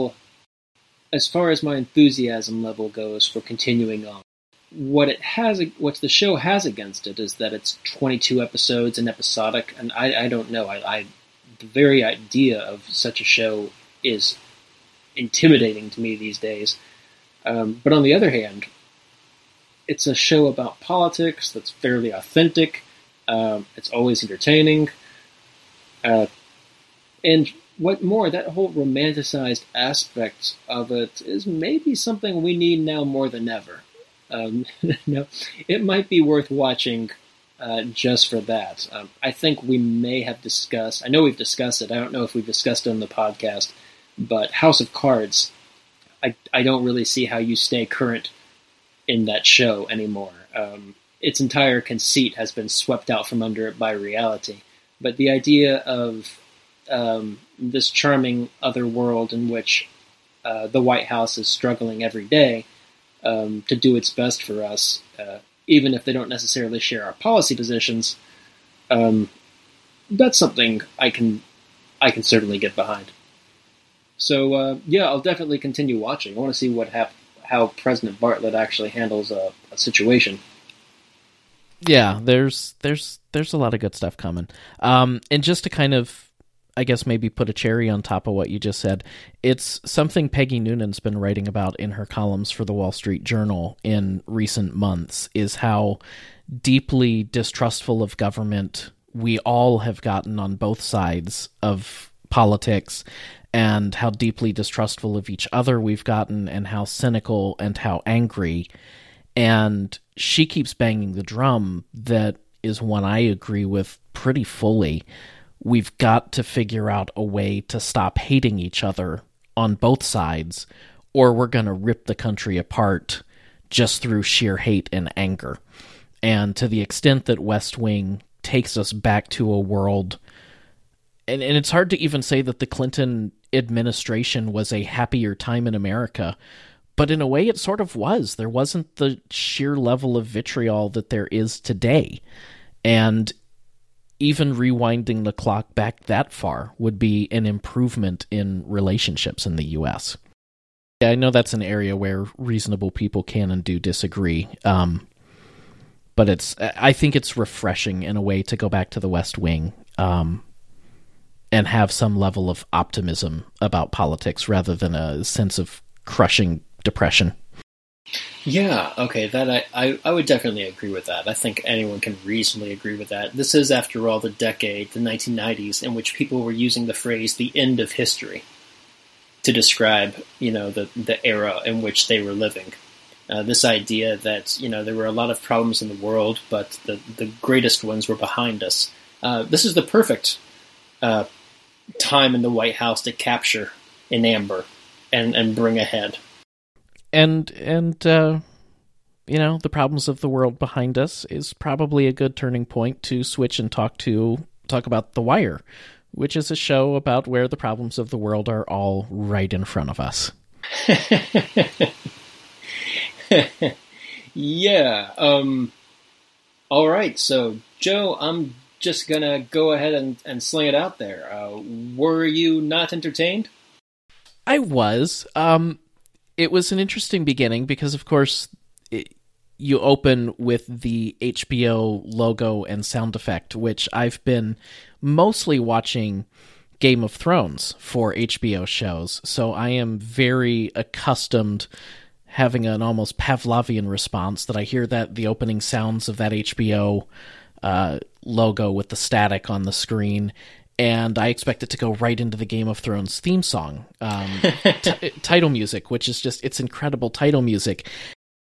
A: my enthusiasm level goes for continuing on, what the show has against it is that it's 22 episodes and episodic, and I don't know. The very idea of such a show is intimidating to me these days. But on the other hand, it's a show about politics that's fairly authentic. It's always entertaining. And what more, that whole romanticized aspect of it is maybe something we need now more than ever. It might be worth watching just for that. I think we may have discussed, I know we've discussed it, I don't know if we've discussed it on the podcast, but House of Cards, I don't really see how you stay current in that show anymore. Its entire conceit has been swept out from under it by reality. But the idea of this charming other world in which the White House is struggling every day to do its best for us, even if they don't necessarily share our policy positions, that's something I can certainly get behind. So, I'll definitely continue watching. I want to see how President Bartlet actually handles a situation.
B: Yeah, there's a lot of good stuff coming. And just to kind of, I guess, maybe put a cherry on top of what you just said, it's something Peggy Noonan's been writing about in her columns for the Wall Street Journal in recent months, is how deeply distrustful of government we all have gotten on both sides of politics, and how deeply distrustful of each other we've gotten, and how cynical and how angry. And she keeps banging the drum that is one I agree with pretty fully. We've got to figure out a way to stop hating each other on both sides, or we're going to rip the country apart just through sheer hate and anger. And to the extent that West Wing takes us back to a world, and it's hard to even say that the Clinton administration was a happier time in America, but in a way it sort of was. There wasn't the sheer level of vitriol that there is today. And even rewinding the clock back that far would be an improvement in relationships in the U.S. Yeah, I know that's an area where reasonable people can and do disagree, but I think it's refreshing in a way to go back to the West Wing and have some level of optimism about politics rather than a sense of crushing depression.
A: Yeah, okay, that I would definitely agree with that. I think anyone can reasonably agree with that. This is, after all, the decade, the 1990s, in which people were using the phrase "the end of history" to describe, the era in which they were living. This idea that, there were a lot of problems in the world, but the greatest ones were behind us. This is the perfect time in the White House to capture an amber and bring ahead.
B: And the problems of the world behind us is probably a good turning point to switch and talk about The Wire, which is a show about where the problems of the world are all right in front of us.
A: Yeah. All right. So, Joe, I'm just going to go ahead and sling it out there. Were you not entertained?
B: I was. It was an interesting beginning because, of course, you open with the HBO logo and sound effect, which I've been mostly watching Game of Thrones for HBO shows. So I am very accustomed having an almost Pavlovian response that I hear that the opening sounds of that HBO logo with the static on the screen, and I expect it to go right into the Game of Thrones theme song, title music, which is just, it's incredible title music.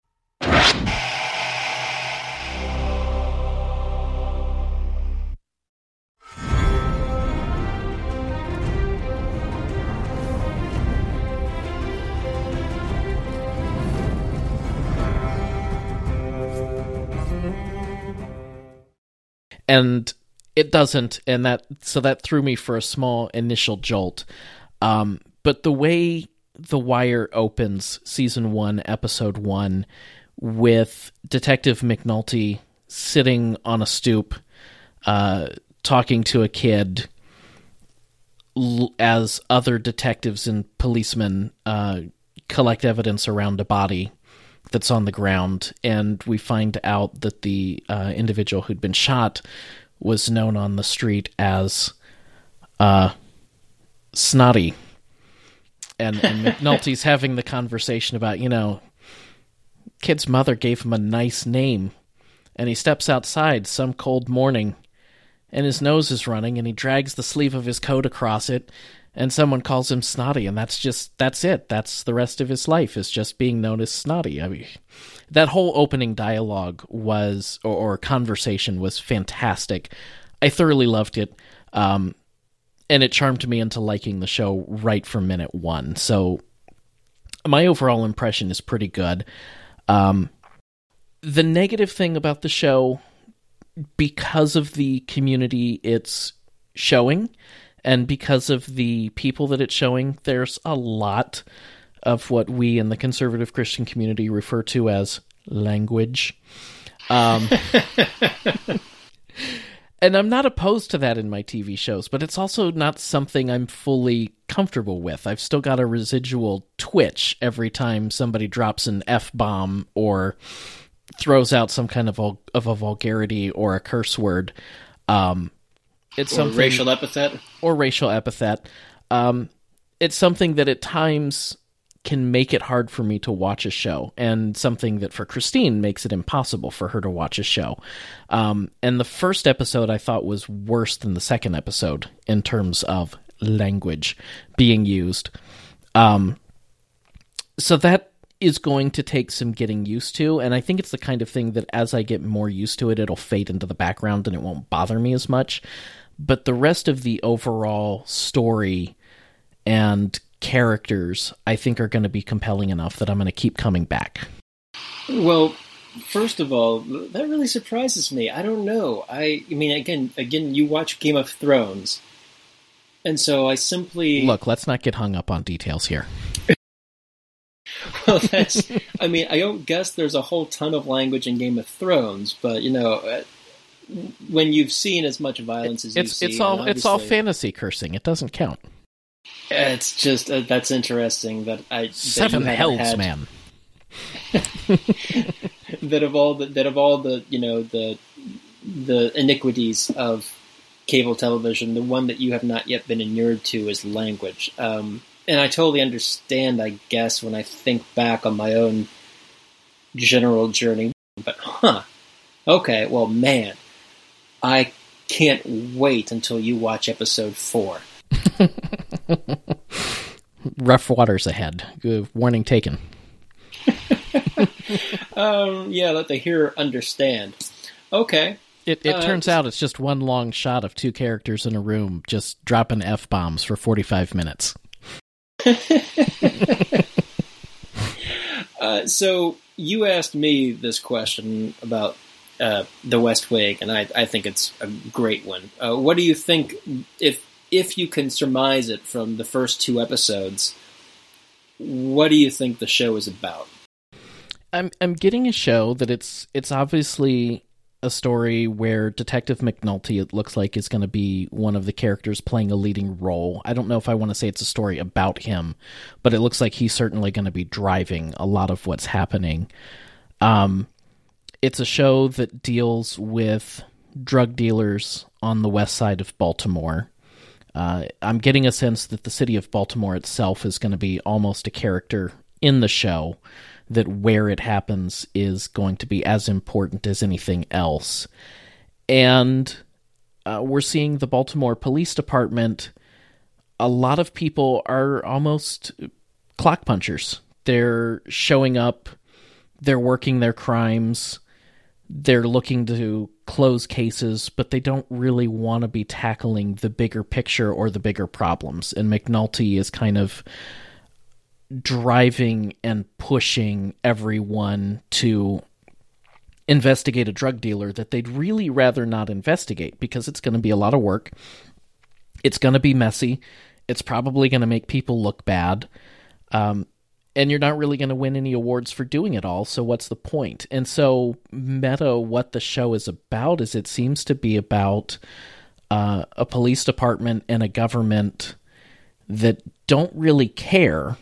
B: And it doesn't, and that threw me for a small initial jolt. But the way The Wire opens season 1, episode 1, with Detective McNulty sitting on a stoop, talking to a kid, as other detectives and policemen collect evidence around a body that's on the ground, and we find out that the individual who'd been shot was known on the street as Snotty. And McNulty's having the conversation about, kid's mother gave him a nice name, and he steps outside some cold morning, and his nose is running, and he drags the sleeve of his coat across it, and someone calls him Snotty, and that's it. That's the rest of his life, is just being known as Snotty. I mean, that whole opening dialogue was, or conversation was fantastic. I thoroughly loved it, and it charmed me into liking the show right from minute one. So my overall impression is pretty good. The negative thing about the show, because of the community it's showing, and because of the people that it's showing, there's a lot of what we in the conservative Christian community refer to as language. And I'm not opposed to that in my TV shows, but it's also not something I'm fully comfortable with. I've still got a residual twitch every time somebody drops an F-bomb or throws out some kind of a vulgarity or a curse word. It's something,
A: racial epithet.
B: Or racial epithet. It's something that at times can make it hard for me to watch a show, and something that for Christine makes it impossible for her to watch a show. And the first episode I thought was worse than the second episode in terms of language being used. So that is going to take some getting used to, and I think it's the kind of thing that as I get more used to it, it'll fade into the background and it won't bother me as much. But the rest of the overall story and characters, I think, are going to be compelling enough that I'm going to keep coming back.
A: Well, first of all, that really surprises me. I don't know. I mean, again, you watch Game of Thrones, and so I simply...
B: Look, let's not get hung up on details here.
A: Well, that's... I mean, I don't guess there's a whole ton of language in Game of Thrones, but, when you've seen as much violence as you've seen...
B: It's all fantasy cursing. It does't count.
A: It's just that's interesting that
B: seven hells, man.
A: that of all the the iniquities of cable television, the one that you have not yet been inured to is language. And I totally understand, I guess, when I think back on my own general journey. But okay, well, man, I can't wait until you watch episode 4.
B: Rough waters ahead. Good warning taken.
A: Yeah, let the hearer understand. Okay.
B: It turns out it's just one long shot of two characters in a room just dropping F-bombs for 45 minutes.
A: So you asked me this question about The West Wing, and I think it's a great one. What do you think, if you can surmise it from the first 2 episodes, what do you think the show is about?
B: I'm getting a show that it's obviously a story where Detective McNulty, it looks like, is going to be one of the characters playing a leading role. I don't know if I want to say it's a story about him, but it looks like he's certainly going to be driving a lot of what's happening. It's a show that deals with drug dealers on the west side of Baltimore. I'm getting a sense that the city of Baltimore itself is going to be almost a character in the show, that where it happens is going to be as important as anything else. And we're seeing the Baltimore Police Department, a lot of people are almost clock punchers. They're showing up, they're working their crimes, they're looking to close cases, but they don't really want to be tackling the bigger picture or the bigger problems. And McNulty is kind of driving and pushing everyone to investigate a drug dealer that they'd really rather not investigate, because it's going to be a lot of work. It's going to be messy. It's probably going to make people look bad. And you're not really going to win any awards for doing it all, so what's the point? And so, what the show is about is it seems to be about a police department and a government that don't really care,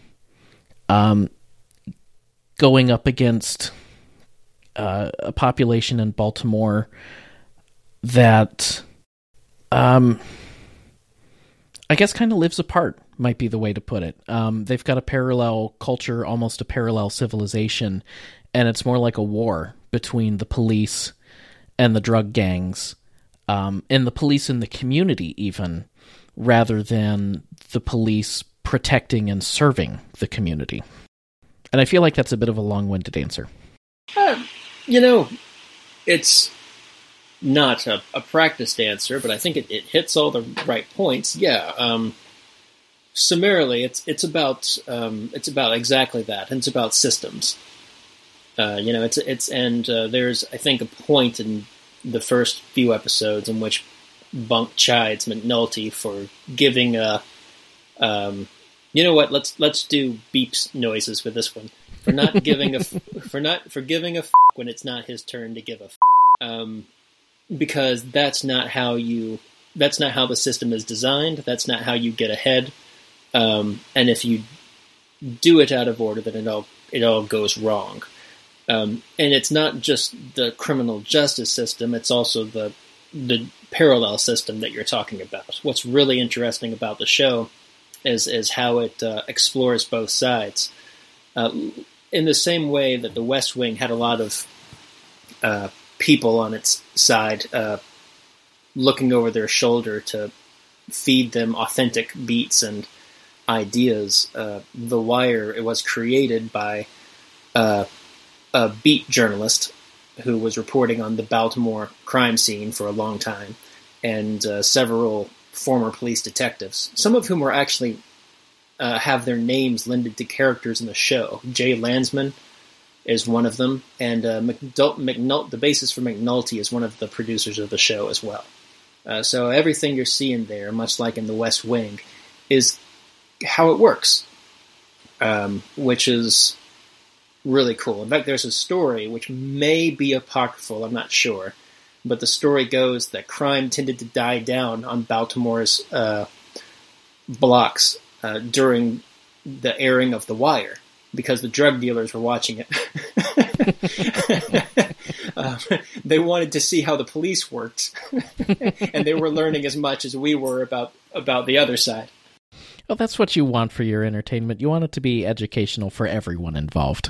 B: going up against a population in Baltimore that, I guess, kind of lives apart, might be the way to put it. They've got a parallel culture, almost a parallel civilization, and it's more like a war between the police and the drug gangs, and the police in the community even, rather than the police protecting and serving the community. And I feel like that's a bit of a long-winded answer.
A: It's not a practiced answer, but I think it hits all the right points. Yeah. Summarily, it's about exactly that, and it's about systems. There's, I think, a point in the first few episodes in which Bunk chides McNulty for giving a, let's do beeps noises for this one, for not giving for giving a when it's not his turn to give a because that's not how the system is designed. That's not how you get ahead. And if you do it out of order, then it all goes wrong. And it's not just the criminal justice system; it's also the parallel system that you're talking about. What's really interesting about the show is how it explores both sides. In the same way that The West Wing had a lot of people on its side looking over their shoulder to feed them authentic beats and ideas. The Wire, it was created by a beat journalist who was reporting on the Baltimore crime scene for a long time, and several former police detectives, some of whom were actually have their names lended to characters in the show. Jay Landsman is one of them, and the basis for McNulty is one of the producers of the show as well. So everything you're seeing there, much like in The West Wing, is how it works, which is really cool. In fact, there's a story which may be apocryphal, I'm not sure, but the story goes that crime tended to die down on Baltimore's blocks during the airing of The Wire, because the drug dealers were watching it. They wanted to see how the police worked, and they were learning as much as we were about the other side.
B: Well, that's what you want for your entertainment. You want it to be educational for everyone involved.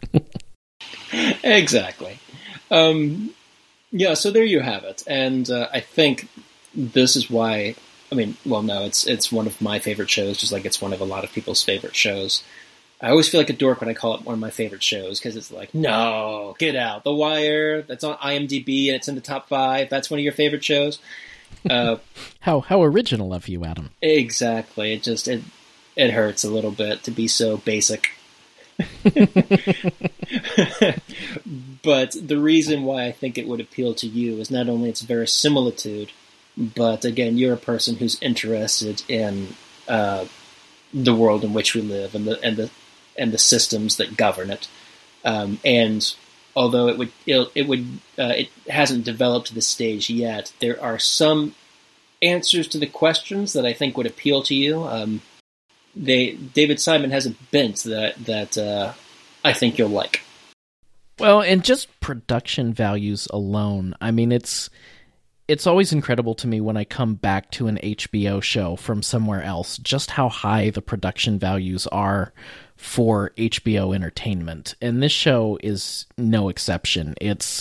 A: Exactly. So there you have it. And I think this is why, it's one of my favorite shows, just like it's one of a lot of people's favorite shows. I always feel like a dork when I call it one of my favorite shows, because it's like, no, get out. The Wire, that's on IMDb, and it's in the top 5. That's one of your favorite shows.
B: How original of you, Adam.
A: Exactly. It hurts a little bit to be so basic. But the reason why I think it would appeal to you is not only its verisimilitude, but again, you're a person who's interested in the world in which we live and the systems that govern it. And although it hasn't developed to this stage yet, there are some answers to the questions that I think would appeal to you. David Simon has a bent that I think you'll like.
B: Well, and just production values alone. I mean, it's always incredible to me when I come back to an HBO show from somewhere else, just how high the production values are for HBO entertainment. And this show is no exception. It's,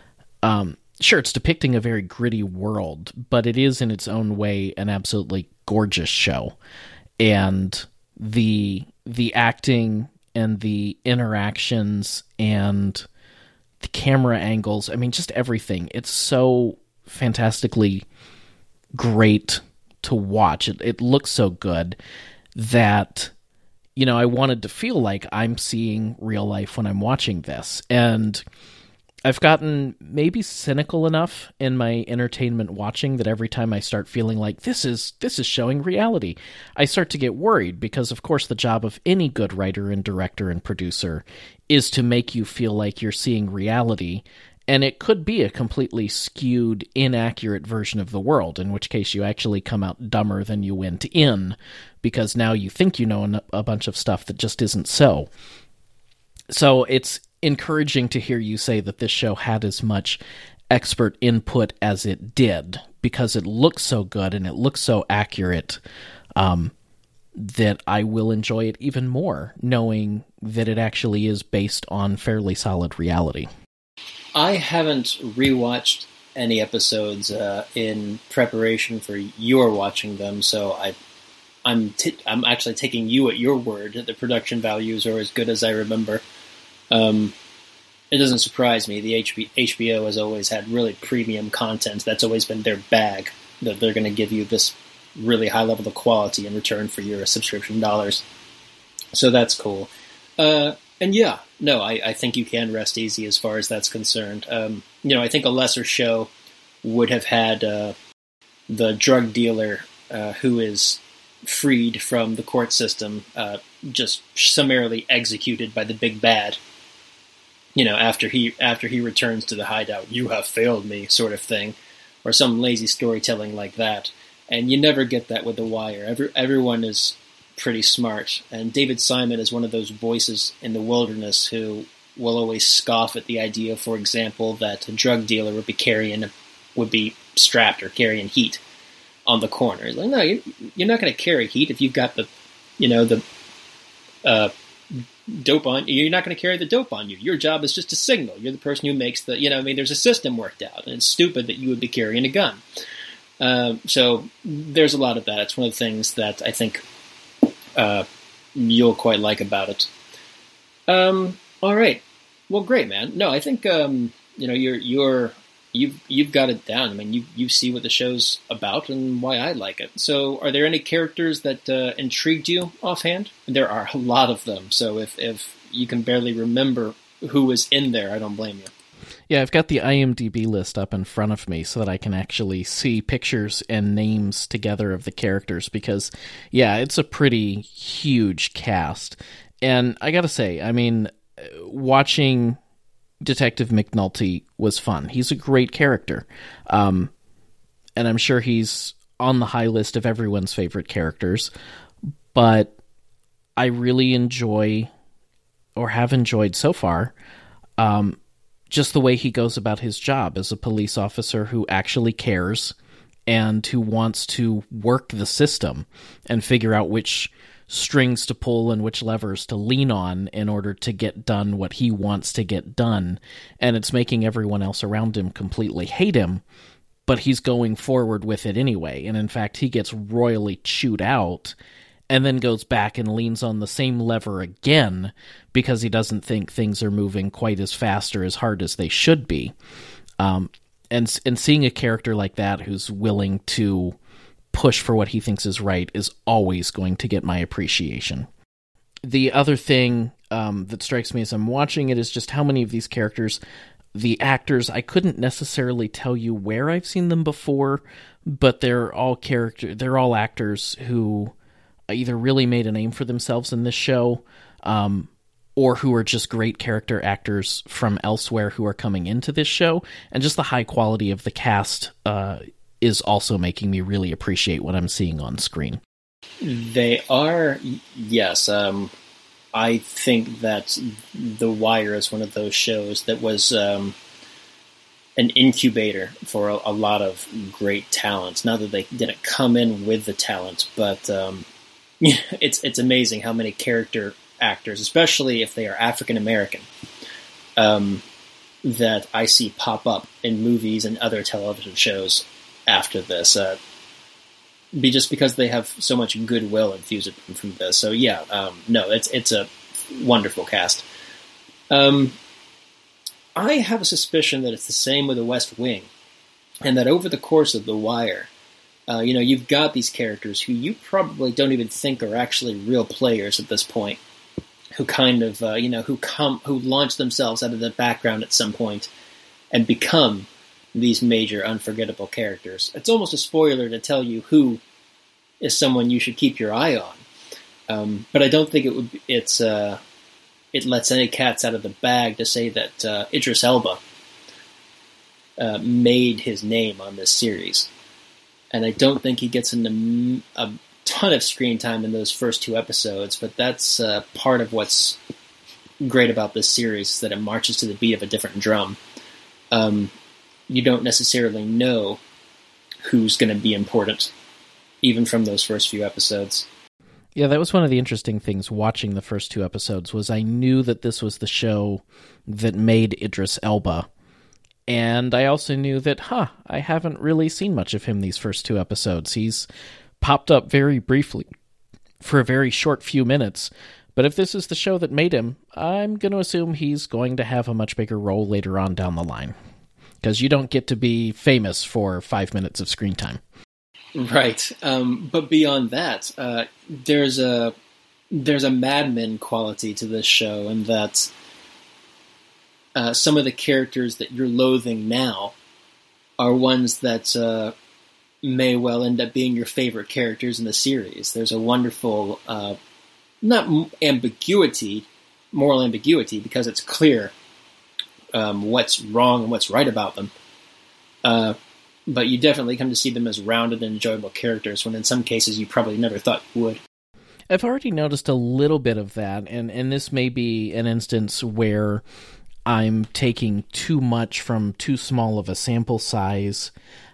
B: sure, it's depicting a very gritty world, but it is in its own way an absolutely gorgeous show. And the acting and the interactions and the camera angles, I mean, just everything. It's so fantastically great to watch. It looks so good that, you know, I wanted to feel like I'm seeing real life when I'm watching this. And I've gotten maybe cynical enough in my entertainment watching that every time I start feeling like this is showing reality, I start to get worried, because of course the job of any good writer and director and producer is to make you feel like you're seeing reality, and it could be a completely skewed, inaccurate version of the world, in which case you actually come out dumber than you went in, because now you think you know a bunch of stuff that just isn't so. So it's encouraging to hear you say that this show had as much expert input as it did, because it looks so good and it looks so accurate, that I will enjoy it even more, knowing that it actually is based on fairly solid reality.
A: I haven't rewatched any episodes in preparation for your watching them, so I'm actually taking you at your word that the production values are as good as I remember. It doesn't surprise me. The HBO has always had really premium content. That's always been their bag, that they're going to give you this really high level of quality in return for your subscription dollars. So that's cool. And yeah, no, I think you can rest easy as far as that's concerned. I think a lesser show would have had the drug dealer who is freed from the court system just summarily executed by the big bad. After he returns to the hideout, "You have failed me," sort of thing, or some lazy storytelling like that. And you never get that with The Wire. Everyone is pretty smart, and David Simon is one of those voices in the wilderness who will always scoff at the idea, for example, that a drug dealer would be strapped or carrying heat on the corner. He's like, no, you're not going to carry heat if you've got the dope on. You're not going to carry the dope on you. Your job is just to signal. You're the person who makes there's a system worked out, and it's stupid that you would be carrying a gun. So there's a lot of that. It's one of the things that I think you'll quite like about it. All right. Well, great, man. No, I think you've got it down. I mean, you see what the show's about and why I like it. So, are there any characters that intrigued you offhand? There are a lot of them. So, if you can barely remember who was in there, I don't blame you.
B: Yeah, I've got the IMDb list up in front of me so that I can actually see pictures and names together of the characters, because, yeah, it's a pretty huge cast. And I gotta say, I mean, watching Detective McNulty was fun. He's a great character. And I'm sure he's on the high list of everyone's favorite characters. But I really enjoy, or have enjoyed so far, just the way he goes about his job as a police officer who actually cares and who wants to work the system and figure out which strings to pull and which levers to lean on in order to get done what he wants to get done. And it's making everyone else around him completely hate him, but he's going forward with it anyway. And in fact, he gets royally chewed out and then goes back and leans on the same lever again because he doesn't think things are moving quite as fast or as hard as they should be. And seeing a character like that who's willing to push for what he thinks is right is always going to get my appreciation. The other thing that strikes me as I'm watching it is just how many of these characters, the actors, I couldn't necessarily tell you where I've seen them before, but they're all actors who either really made a name for themselves in this show, or who are just great character actors from elsewhere who are coming into this show, and just the high quality of the cast is also making me really appreciate what I'm seeing on screen.
A: They are, yes. I think that The Wire is one of those shows that was an incubator for a lot of great talent. Not that they didn't come in with the talent, but it's amazing how many character actors, especially if they are African American, that I see pop up in movies and other television shows after this. Just because they have so much goodwill infused from this. So yeah, no, it's a wonderful cast. I have a suspicion that it's the same with The West Wing, and that over the course of The Wire, you've got these characters who you probably don't even think are actually real players at this point, who kind of, who launch themselves out of the background at some point and become these major unforgettable characters. It's almost a spoiler to tell you who is someone you should keep your eye on. But I don't think it lets any cats out of the bag to say that Idris Elba made his name on this series. And I don't think he gets a ton of screen time in those first 2 episodes, but that's part of what's great about this series, is that it marches to the beat of a different drum. You don't necessarily know who's going to be important, even from those first few episodes.
B: Yeah, that was one of the interesting things watching the first 2 episodes, was I knew that this was the show that made Idris Elba. And I also knew that, I haven't really seen much of him these first 2 episodes. He's popped up very briefly for a very short few minutes. But if this is the show that made him, I'm going to assume he's going to have a much bigger role later on down the line. Because you don't get to be famous for 5 minutes of screen time.
A: Right. But beyond that, there's a Mad Men quality to this show, in that some of the characters that you're loathing now are ones that may well end up being your favorite characters in the series. There's a wonderful, not ambiguity, moral ambiguity, because it's clear what's wrong and what's right about them. But you definitely come to see them as rounded and enjoyable characters, when in some cases you probably never thought you would.
B: I've already noticed a little bit of that, and this may be an instance where I'm taking too much from too small of a sample size,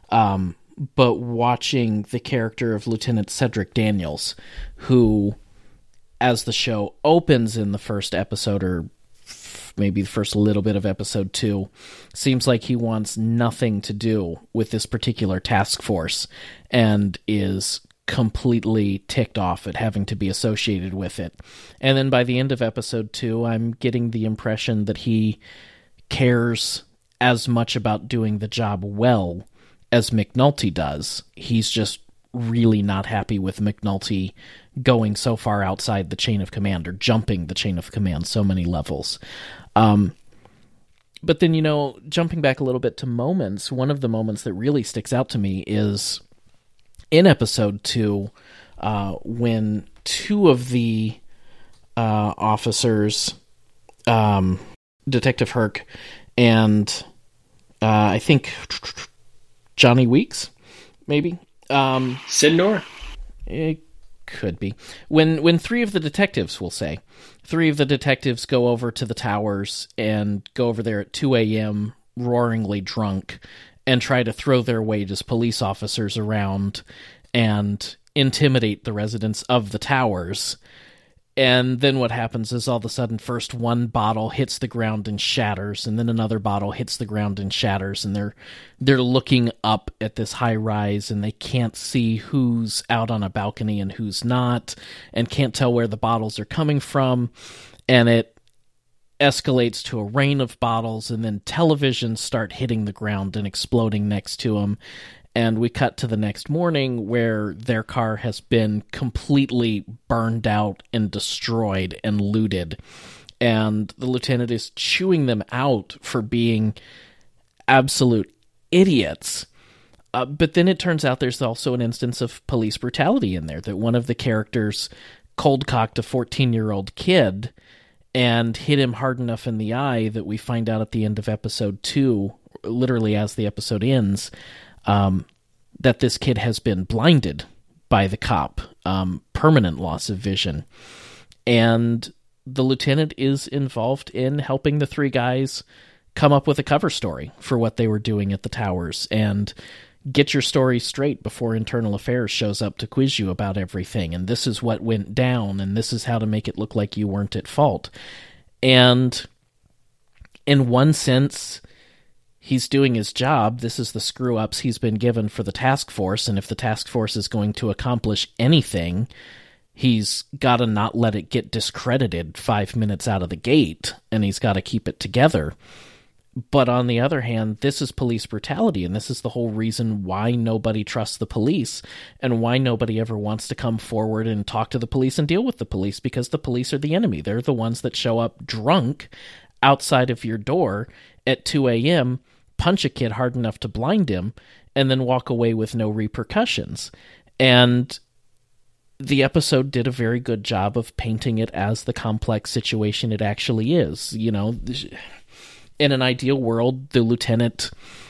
B: but watching the character of Lieutenant Cedric Daniels, who, as the show opens in the first episode, or maybe the first little bit of episode 2, seems like he wants nothing to do with this particular task force and is completely ticked off at having to be associated with it. And then by the end of episode 2, I'm getting the impression that he cares as much about doing the job well as McNulty does. He's just really not happy with McNulty going so far outside the chain of command, or jumping the chain of command so many levels. But then, jumping back a little bit to moments, one of the moments that really sticks out to me is in episode 2, when 2 of the officers, Detective Herc and I think Johnny Weeks, maybe?
A: Sindor?
B: It could be. When 3 of the detectives, we'll say, 3 of the detectives go over to the towers and go over there at 2 a.m. roaringly drunk and try to throw their weight as police officers around and intimidate the residents of the towers. And then what happens is, all of a sudden, first one bottle hits the ground and shatters, and then another bottle hits the ground and shatters, and they're looking up at this high rise, and they can't see who's out on a balcony and who's not, and can't tell where the bottles are coming from, and it escalates to a rain of bottles, and then televisions start hitting the ground and exploding next to them. And we cut to the next morning, where their car has been completely burned out and destroyed and looted. and the lieutenant is chewing them out for being absolute idiots. But then it turns out there's also an instance of police brutality in there, that one of the characters cold-cocked a 14-year-old kid and hit him hard enough in the eye that we find out at the end of episode 2, literally as the episode ends, that this kid has been blinded by the cop, permanent loss of vision. And the lieutenant is involved in helping the three guys come up with a cover story for what they were doing at the towers and get your story straight before Internal Affairs shows up to quiz you about everything. And this is what went down, and this is how to make it look like you weren't at fault. And in one sense, he's doing his job. This is the screw-ups he's been given for the task force, and if the task force is going to accomplish anything, he's got to not let it get discredited 5 minutes out of the gate, and he's got to keep it together. But on the other hand, this is police brutality, and this is the whole reason why nobody trusts the police and why nobody ever wants to come forward and talk to the police and deal with the police, because the police are the enemy. They're the ones that show up drunk outside of your door at 2 a.m., punch a kid hard enough to blind him, and then walk away with no repercussions. And the episode did a very good job of painting it as the complex situation it actually is. You know, in an ideal world, the lieutenant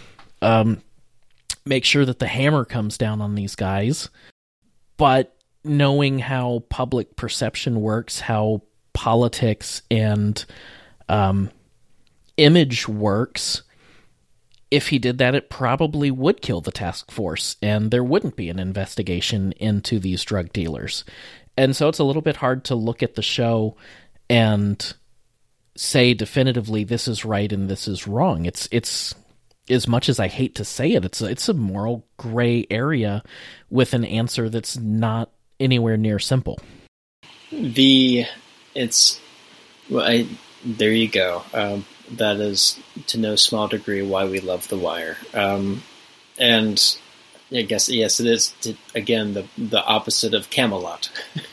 B: makes sure that the hammer comes down on these guys, but knowing how public perception works, how politics and image works, if he did that, it probably would kill the task force, and there wouldn't be an investigation into these drug dealers. And so it's a little bit hard to look at the show and say definitively this is right and this is wrong. It's as much as I hate to say it, it's a moral gray area with an answer that's not anywhere near simple.
A: There you go. That is to no small degree why we love The Wire. And I guess, yes, it is, again, the opposite of Camelot.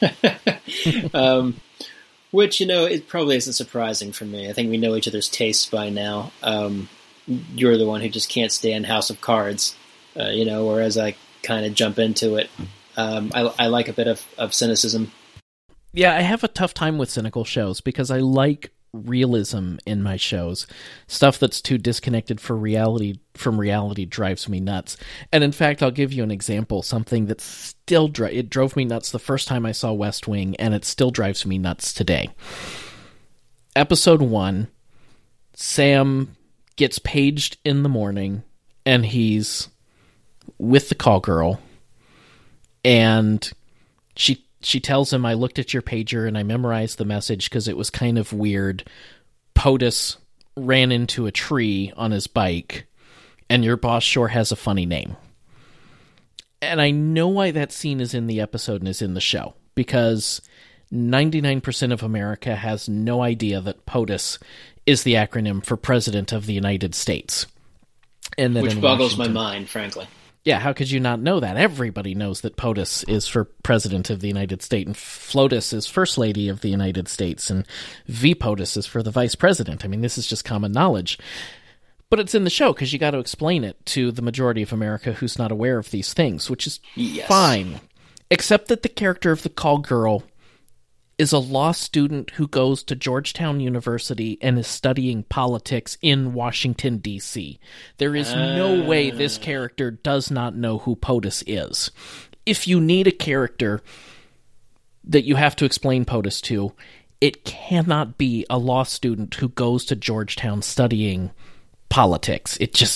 A: Which, it probably isn't surprising for me. I think we know each other's tastes by now. You're the one who just can't stand House of Cards, whereas I kind of jump into it. I like a bit of cynicism.
B: Yeah, I have a tough time with cynical shows because I like realism in my shows. Stuff that's too disconnected from reality drives me nuts. And in fact, I'll give you an example, something that still it drove me nuts the first time I saw West Wing, and it still drives me nuts today. Episode 1, Sam gets paged in the morning, and he's with the call girl, and she tells him, I looked at your pager and I memorized the message because it was kind of weird. POTUS ran into a tree on his bike, and your boss sure has a funny name. And I know why that scene is in the episode and is in the show, because 99% of America has no idea that POTUS is the acronym for President of the United States. And then
A: which boggles my mind, frankly.
B: Yeah, how could you not know that? Everybody knows that POTUS is for President of the United States, and FLOTUS is First Lady of the United States, and VPOTUS is for the Vice President. I mean, this is just common knowledge. But it's in the show because you got to explain it to the majority of America who's not aware of these things, which is fine. Except that the character of the call girl is a law student who goes to Georgetown University and is studying politics in Washington, D.C. There is no way this character does not know who POTUS is. If you need a character that you have to explain POTUS to, it cannot be a law student who goes to Georgetown studying politics.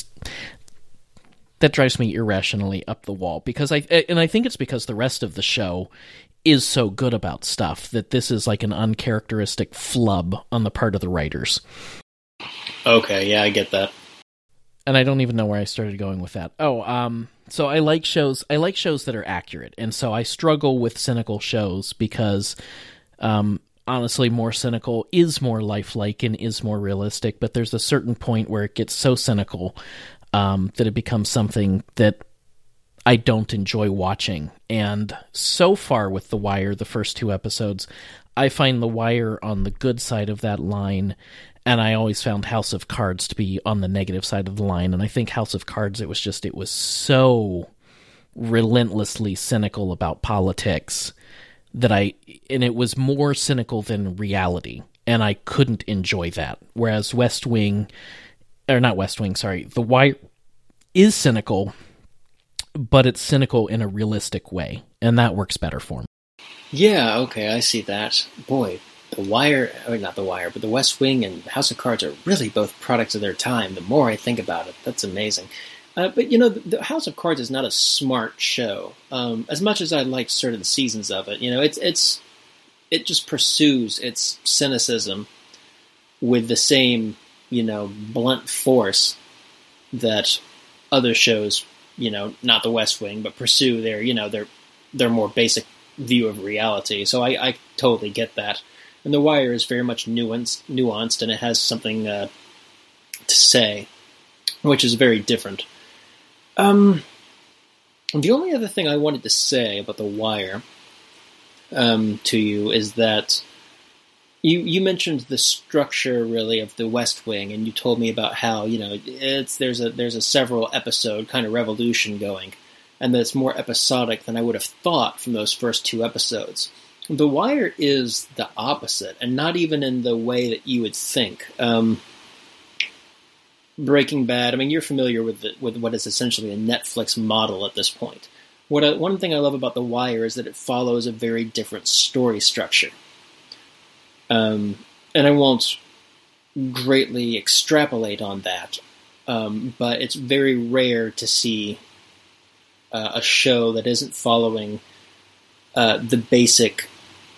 B: That drives me irrationally up the wall, because I think it's because the rest of the show is so good about stuff that this is like an uncharacteristic flub on the part of the writers.
A: Okay, yeah, I get that.
B: And I don't even know where I started going with that. So I like shows that are accurate, and so I struggle with cynical shows because honestly, more cynical is more lifelike and is more realistic, but there's a certain point where it gets so cynical that it becomes something that I don't enjoy watching. And so far with The Wire, the first 2 episodes, I find The Wire on the good side of that line, and I always found House of Cards to be on the negative side of the line. And I think House of Cards, it was so relentlessly cynical about politics and it was more cynical than reality, and I couldn't enjoy that. Whereas The Wire is cynical, but it's cynical in a realistic way, and that works better for me.
A: Yeah, okay, I see that. Boy, The Wire, or not The Wire, but The West Wing and House of Cards are really both products of their time. The more I think about it, that's amazing. But, the House of Cards is not a smart show. As much as I like certain seasons of it, it just pursues its cynicism with the same, blunt force that other shows, not The West Wing, but pursue their more basic view of reality. So I totally get that. And The Wire is very much nuanced, and it has something to say, which is very different. The only other thing I wanted to say about The Wire to you is that you mentioned the structure really of The West Wing, and you told me about how there's a several episode kind of revolution going, and that it's more episodic than I would have thought from those first 2 episodes. The Wire is the opposite, and not even in the way that you would think. Breaking Bad, I mean, you're familiar with what is essentially a Netflix model at this point. One thing I love about The Wire is that it follows a very different story structure. And I won't greatly extrapolate on that, but it's very rare to see a show that isn't following the basic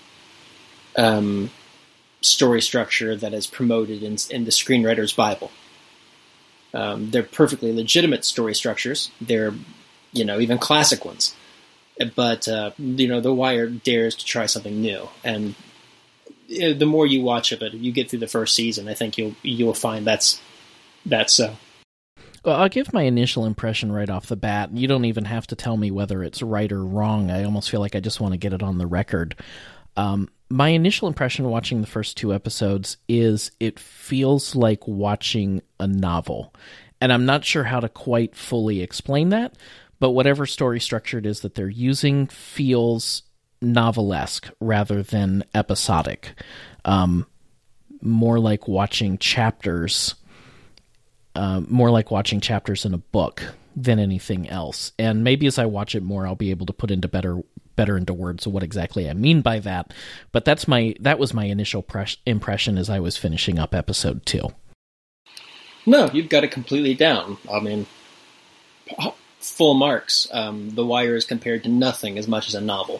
A: story structure that is promoted in the screenwriter's Bible. They're perfectly legitimate story structures. They're, even classic ones. But, The Wire dares to try something new. And the more you watch of it, you get through the first season, I think you'll find that's so.
B: Well, I'll give my initial impression right off the bat. You don't even have to tell me whether it's right or wrong. I almost feel like I just want to get it on the record. My initial impression watching the first 2 episodes is it feels like watching a novel. And I'm not sure how to quite fully explain that, but whatever story structure it is that they're using feels novelesque rather than episodic. More like watching chapters in a book than anything else. And maybe as I watch it more, I'll be able to put into better into words what exactly I mean by that. But that was my initial impression as I was finishing up episode 2.
A: No, you've got it completely down. I mean, full marks. The Wire is compared to nothing as much as a novel.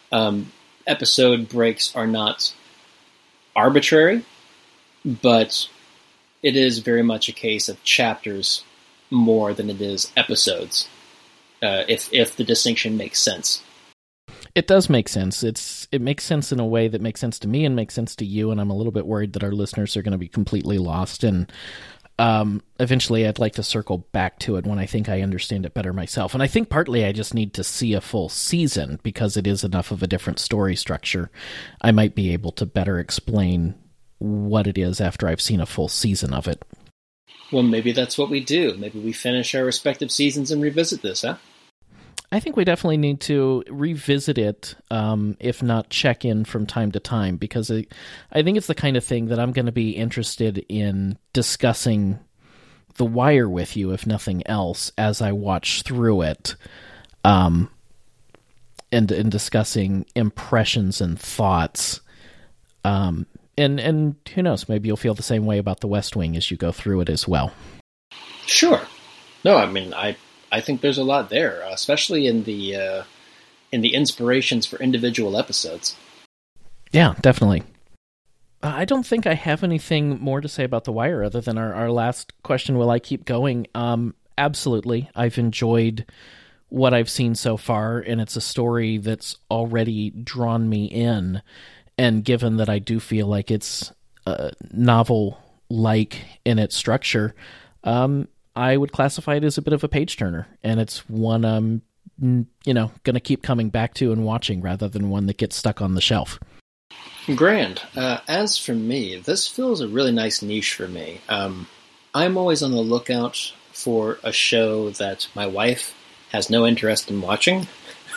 A: Episode breaks are not arbitrary, but it is very much a case of chapters more than it is episodes, if the distinction makes sense.
B: It does make sense. It makes sense in a way that makes sense to me and makes sense to you, and I'm a little bit worried that our listeners are going to be completely lost, and eventually I'd like to circle back to it when I think I understand it better myself. And I think partly I just need to see a full season, because it is enough of a different story structure. I might be able to better explain what it is after I've seen a full season of it.
A: Well, maybe that's what we do. Maybe we finish our respective seasons and revisit this, huh?
B: I think we definitely need to revisit it, if not check in from time to time, because I think it's the kind of thing that I'm going to be interested in discussing The Wire with you, if nothing else, as I watch through it, and discussing impressions and thoughts. And who knows, maybe you'll feel the same way about The West Wing as you go through it as well.
A: Sure. No, I mean, I think there's a lot there, especially in the inspirations for individual episodes.
B: Yeah, definitely. I don't think I have anything more to say about The Wire other than our last question, will I keep going? Absolutely. I've enjoyed what I've seen so far, and it's a story that's already drawn me in. And given that I do feel like it's novel-like in its structure, I would classify it as a bit of a page-turner, and it's one I'm, going to keep coming back to and watching rather than one that gets stuck on the shelf.
A: Grand. As for me, this fills a really nice niche for me. I'm always on the lookout for a show that my wife has no interest in watching.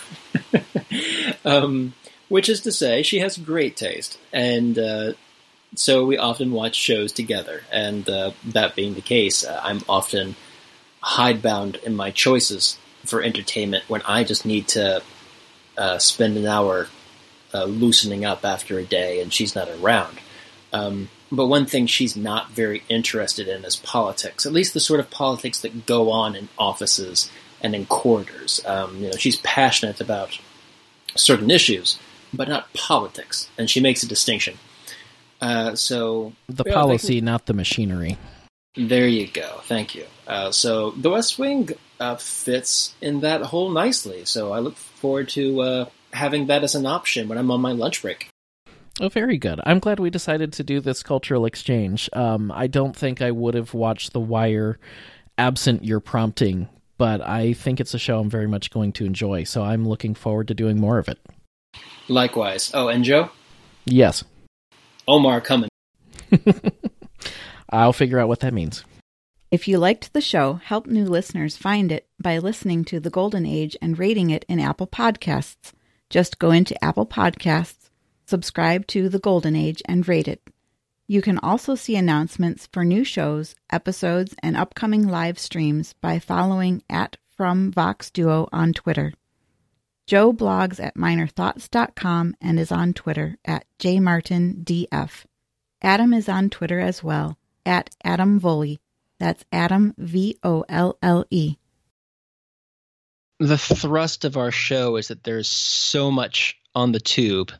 A: Which is to say, she has great taste. And so we often watch shows together. And that being the case, I'm often hidebound in my choices for entertainment when I just need to spend an hour loosening up after a day and she's not around. But one thing she's not very interested in is politics, at least the sort of politics that go on in offices and in corridors. She's passionate about certain issues, but not politics, and she makes a distinction. The
B: policy, not the machinery.
A: There you go. Thank you. So The West Wing fits in that hole nicely, so I look forward to having that as an option when I'm on my lunch break.
B: Oh, very good. I'm glad we decided to do this cultural exchange. I don't think I would have watched The Wire absent your prompting, but I think it's a show I'm very much going to enjoy, so I'm looking forward to doing more of it.
A: Likewise. Oh, and Joe?
B: Yes.
A: Omar coming.
B: I'll figure out what that means.
D: If you liked the show, help new listeners find it by listening to The Golden Age and rating it in Apple Podcasts. Just go into Apple Podcasts, subscribe to The Golden Age, and rate it. You can also see announcements for new shows, episodes, and upcoming live streams by following @FromVoxDuo on Twitter. Joe blogs at minorthoughts.com and is on Twitter @JMartinDF. Adam is on Twitter as well, @AdamVolle. That's Adam, Volle.
A: The thrust of our show is that there's so much on the tube,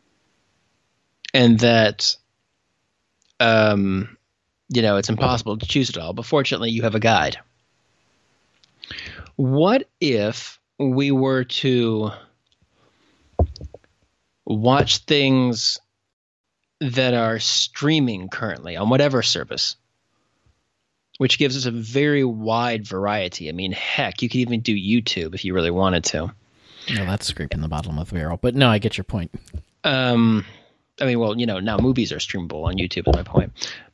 A: and that, it's impossible to choose it all. But fortunately, you have a guide. What if we were to watch things that are streaming currently on whatever service, which gives us a very wide variety? I mean, heck, you could even do YouTube if you really wanted to.
B: No, that's scraping the bottom of the barrel. But no, I get your point.
A: Now movies are streamable on YouTube is my point.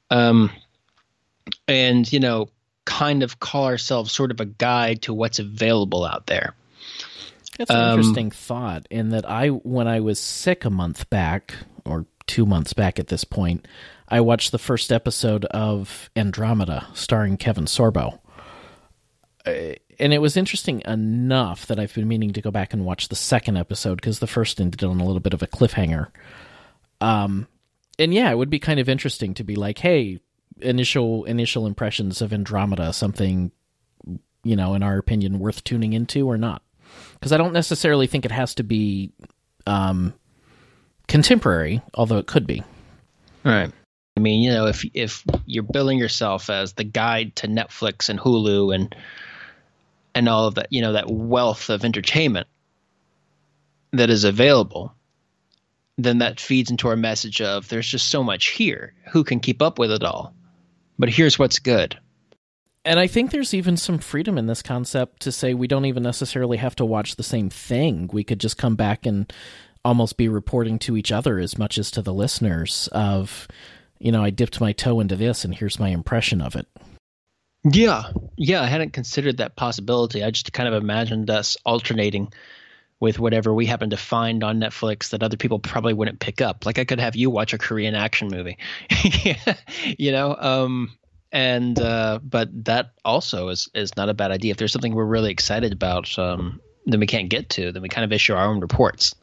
A: And, kind of call ourselves sort of a guide to what's available out there.
B: That's an interesting thought, in that when I was sick a month back, or 2 months back at this point, I watched the first episode of Andromeda, starring Kevin Sorbo. And it was interesting enough that I've been meaning to go back and watch the second episode, because the first ended on a little bit of a cliffhanger. And yeah, it would be kind of interesting to be like, hey, initial impressions of Andromeda, something, in our opinion, worth tuning into or not. Because I don't necessarily think it has to be contemporary, although it could be.
A: Right. I mean, if you're billing yourself as the guide to Netflix and Hulu and all of that, that wealth of entertainment that is available, then that feeds into our message of there's just so much here. Who can keep up with it all? But here's what's good.
B: And I think there's even some freedom in this concept to say we don't even necessarily have to watch the same thing. We could just come back and almost be reporting to each other as much as to the listeners of, I dipped my toe into this and here's my impression of it.
A: Yeah, I hadn't considered that possibility. I just kind of imagined us alternating with whatever we happen to find on Netflix that other people probably wouldn't pick up. Like I could have you watch a Korean action movie, but that also is not a bad idea. If there's something we're really excited about, then we can't get to, then we kind of issue our own reports.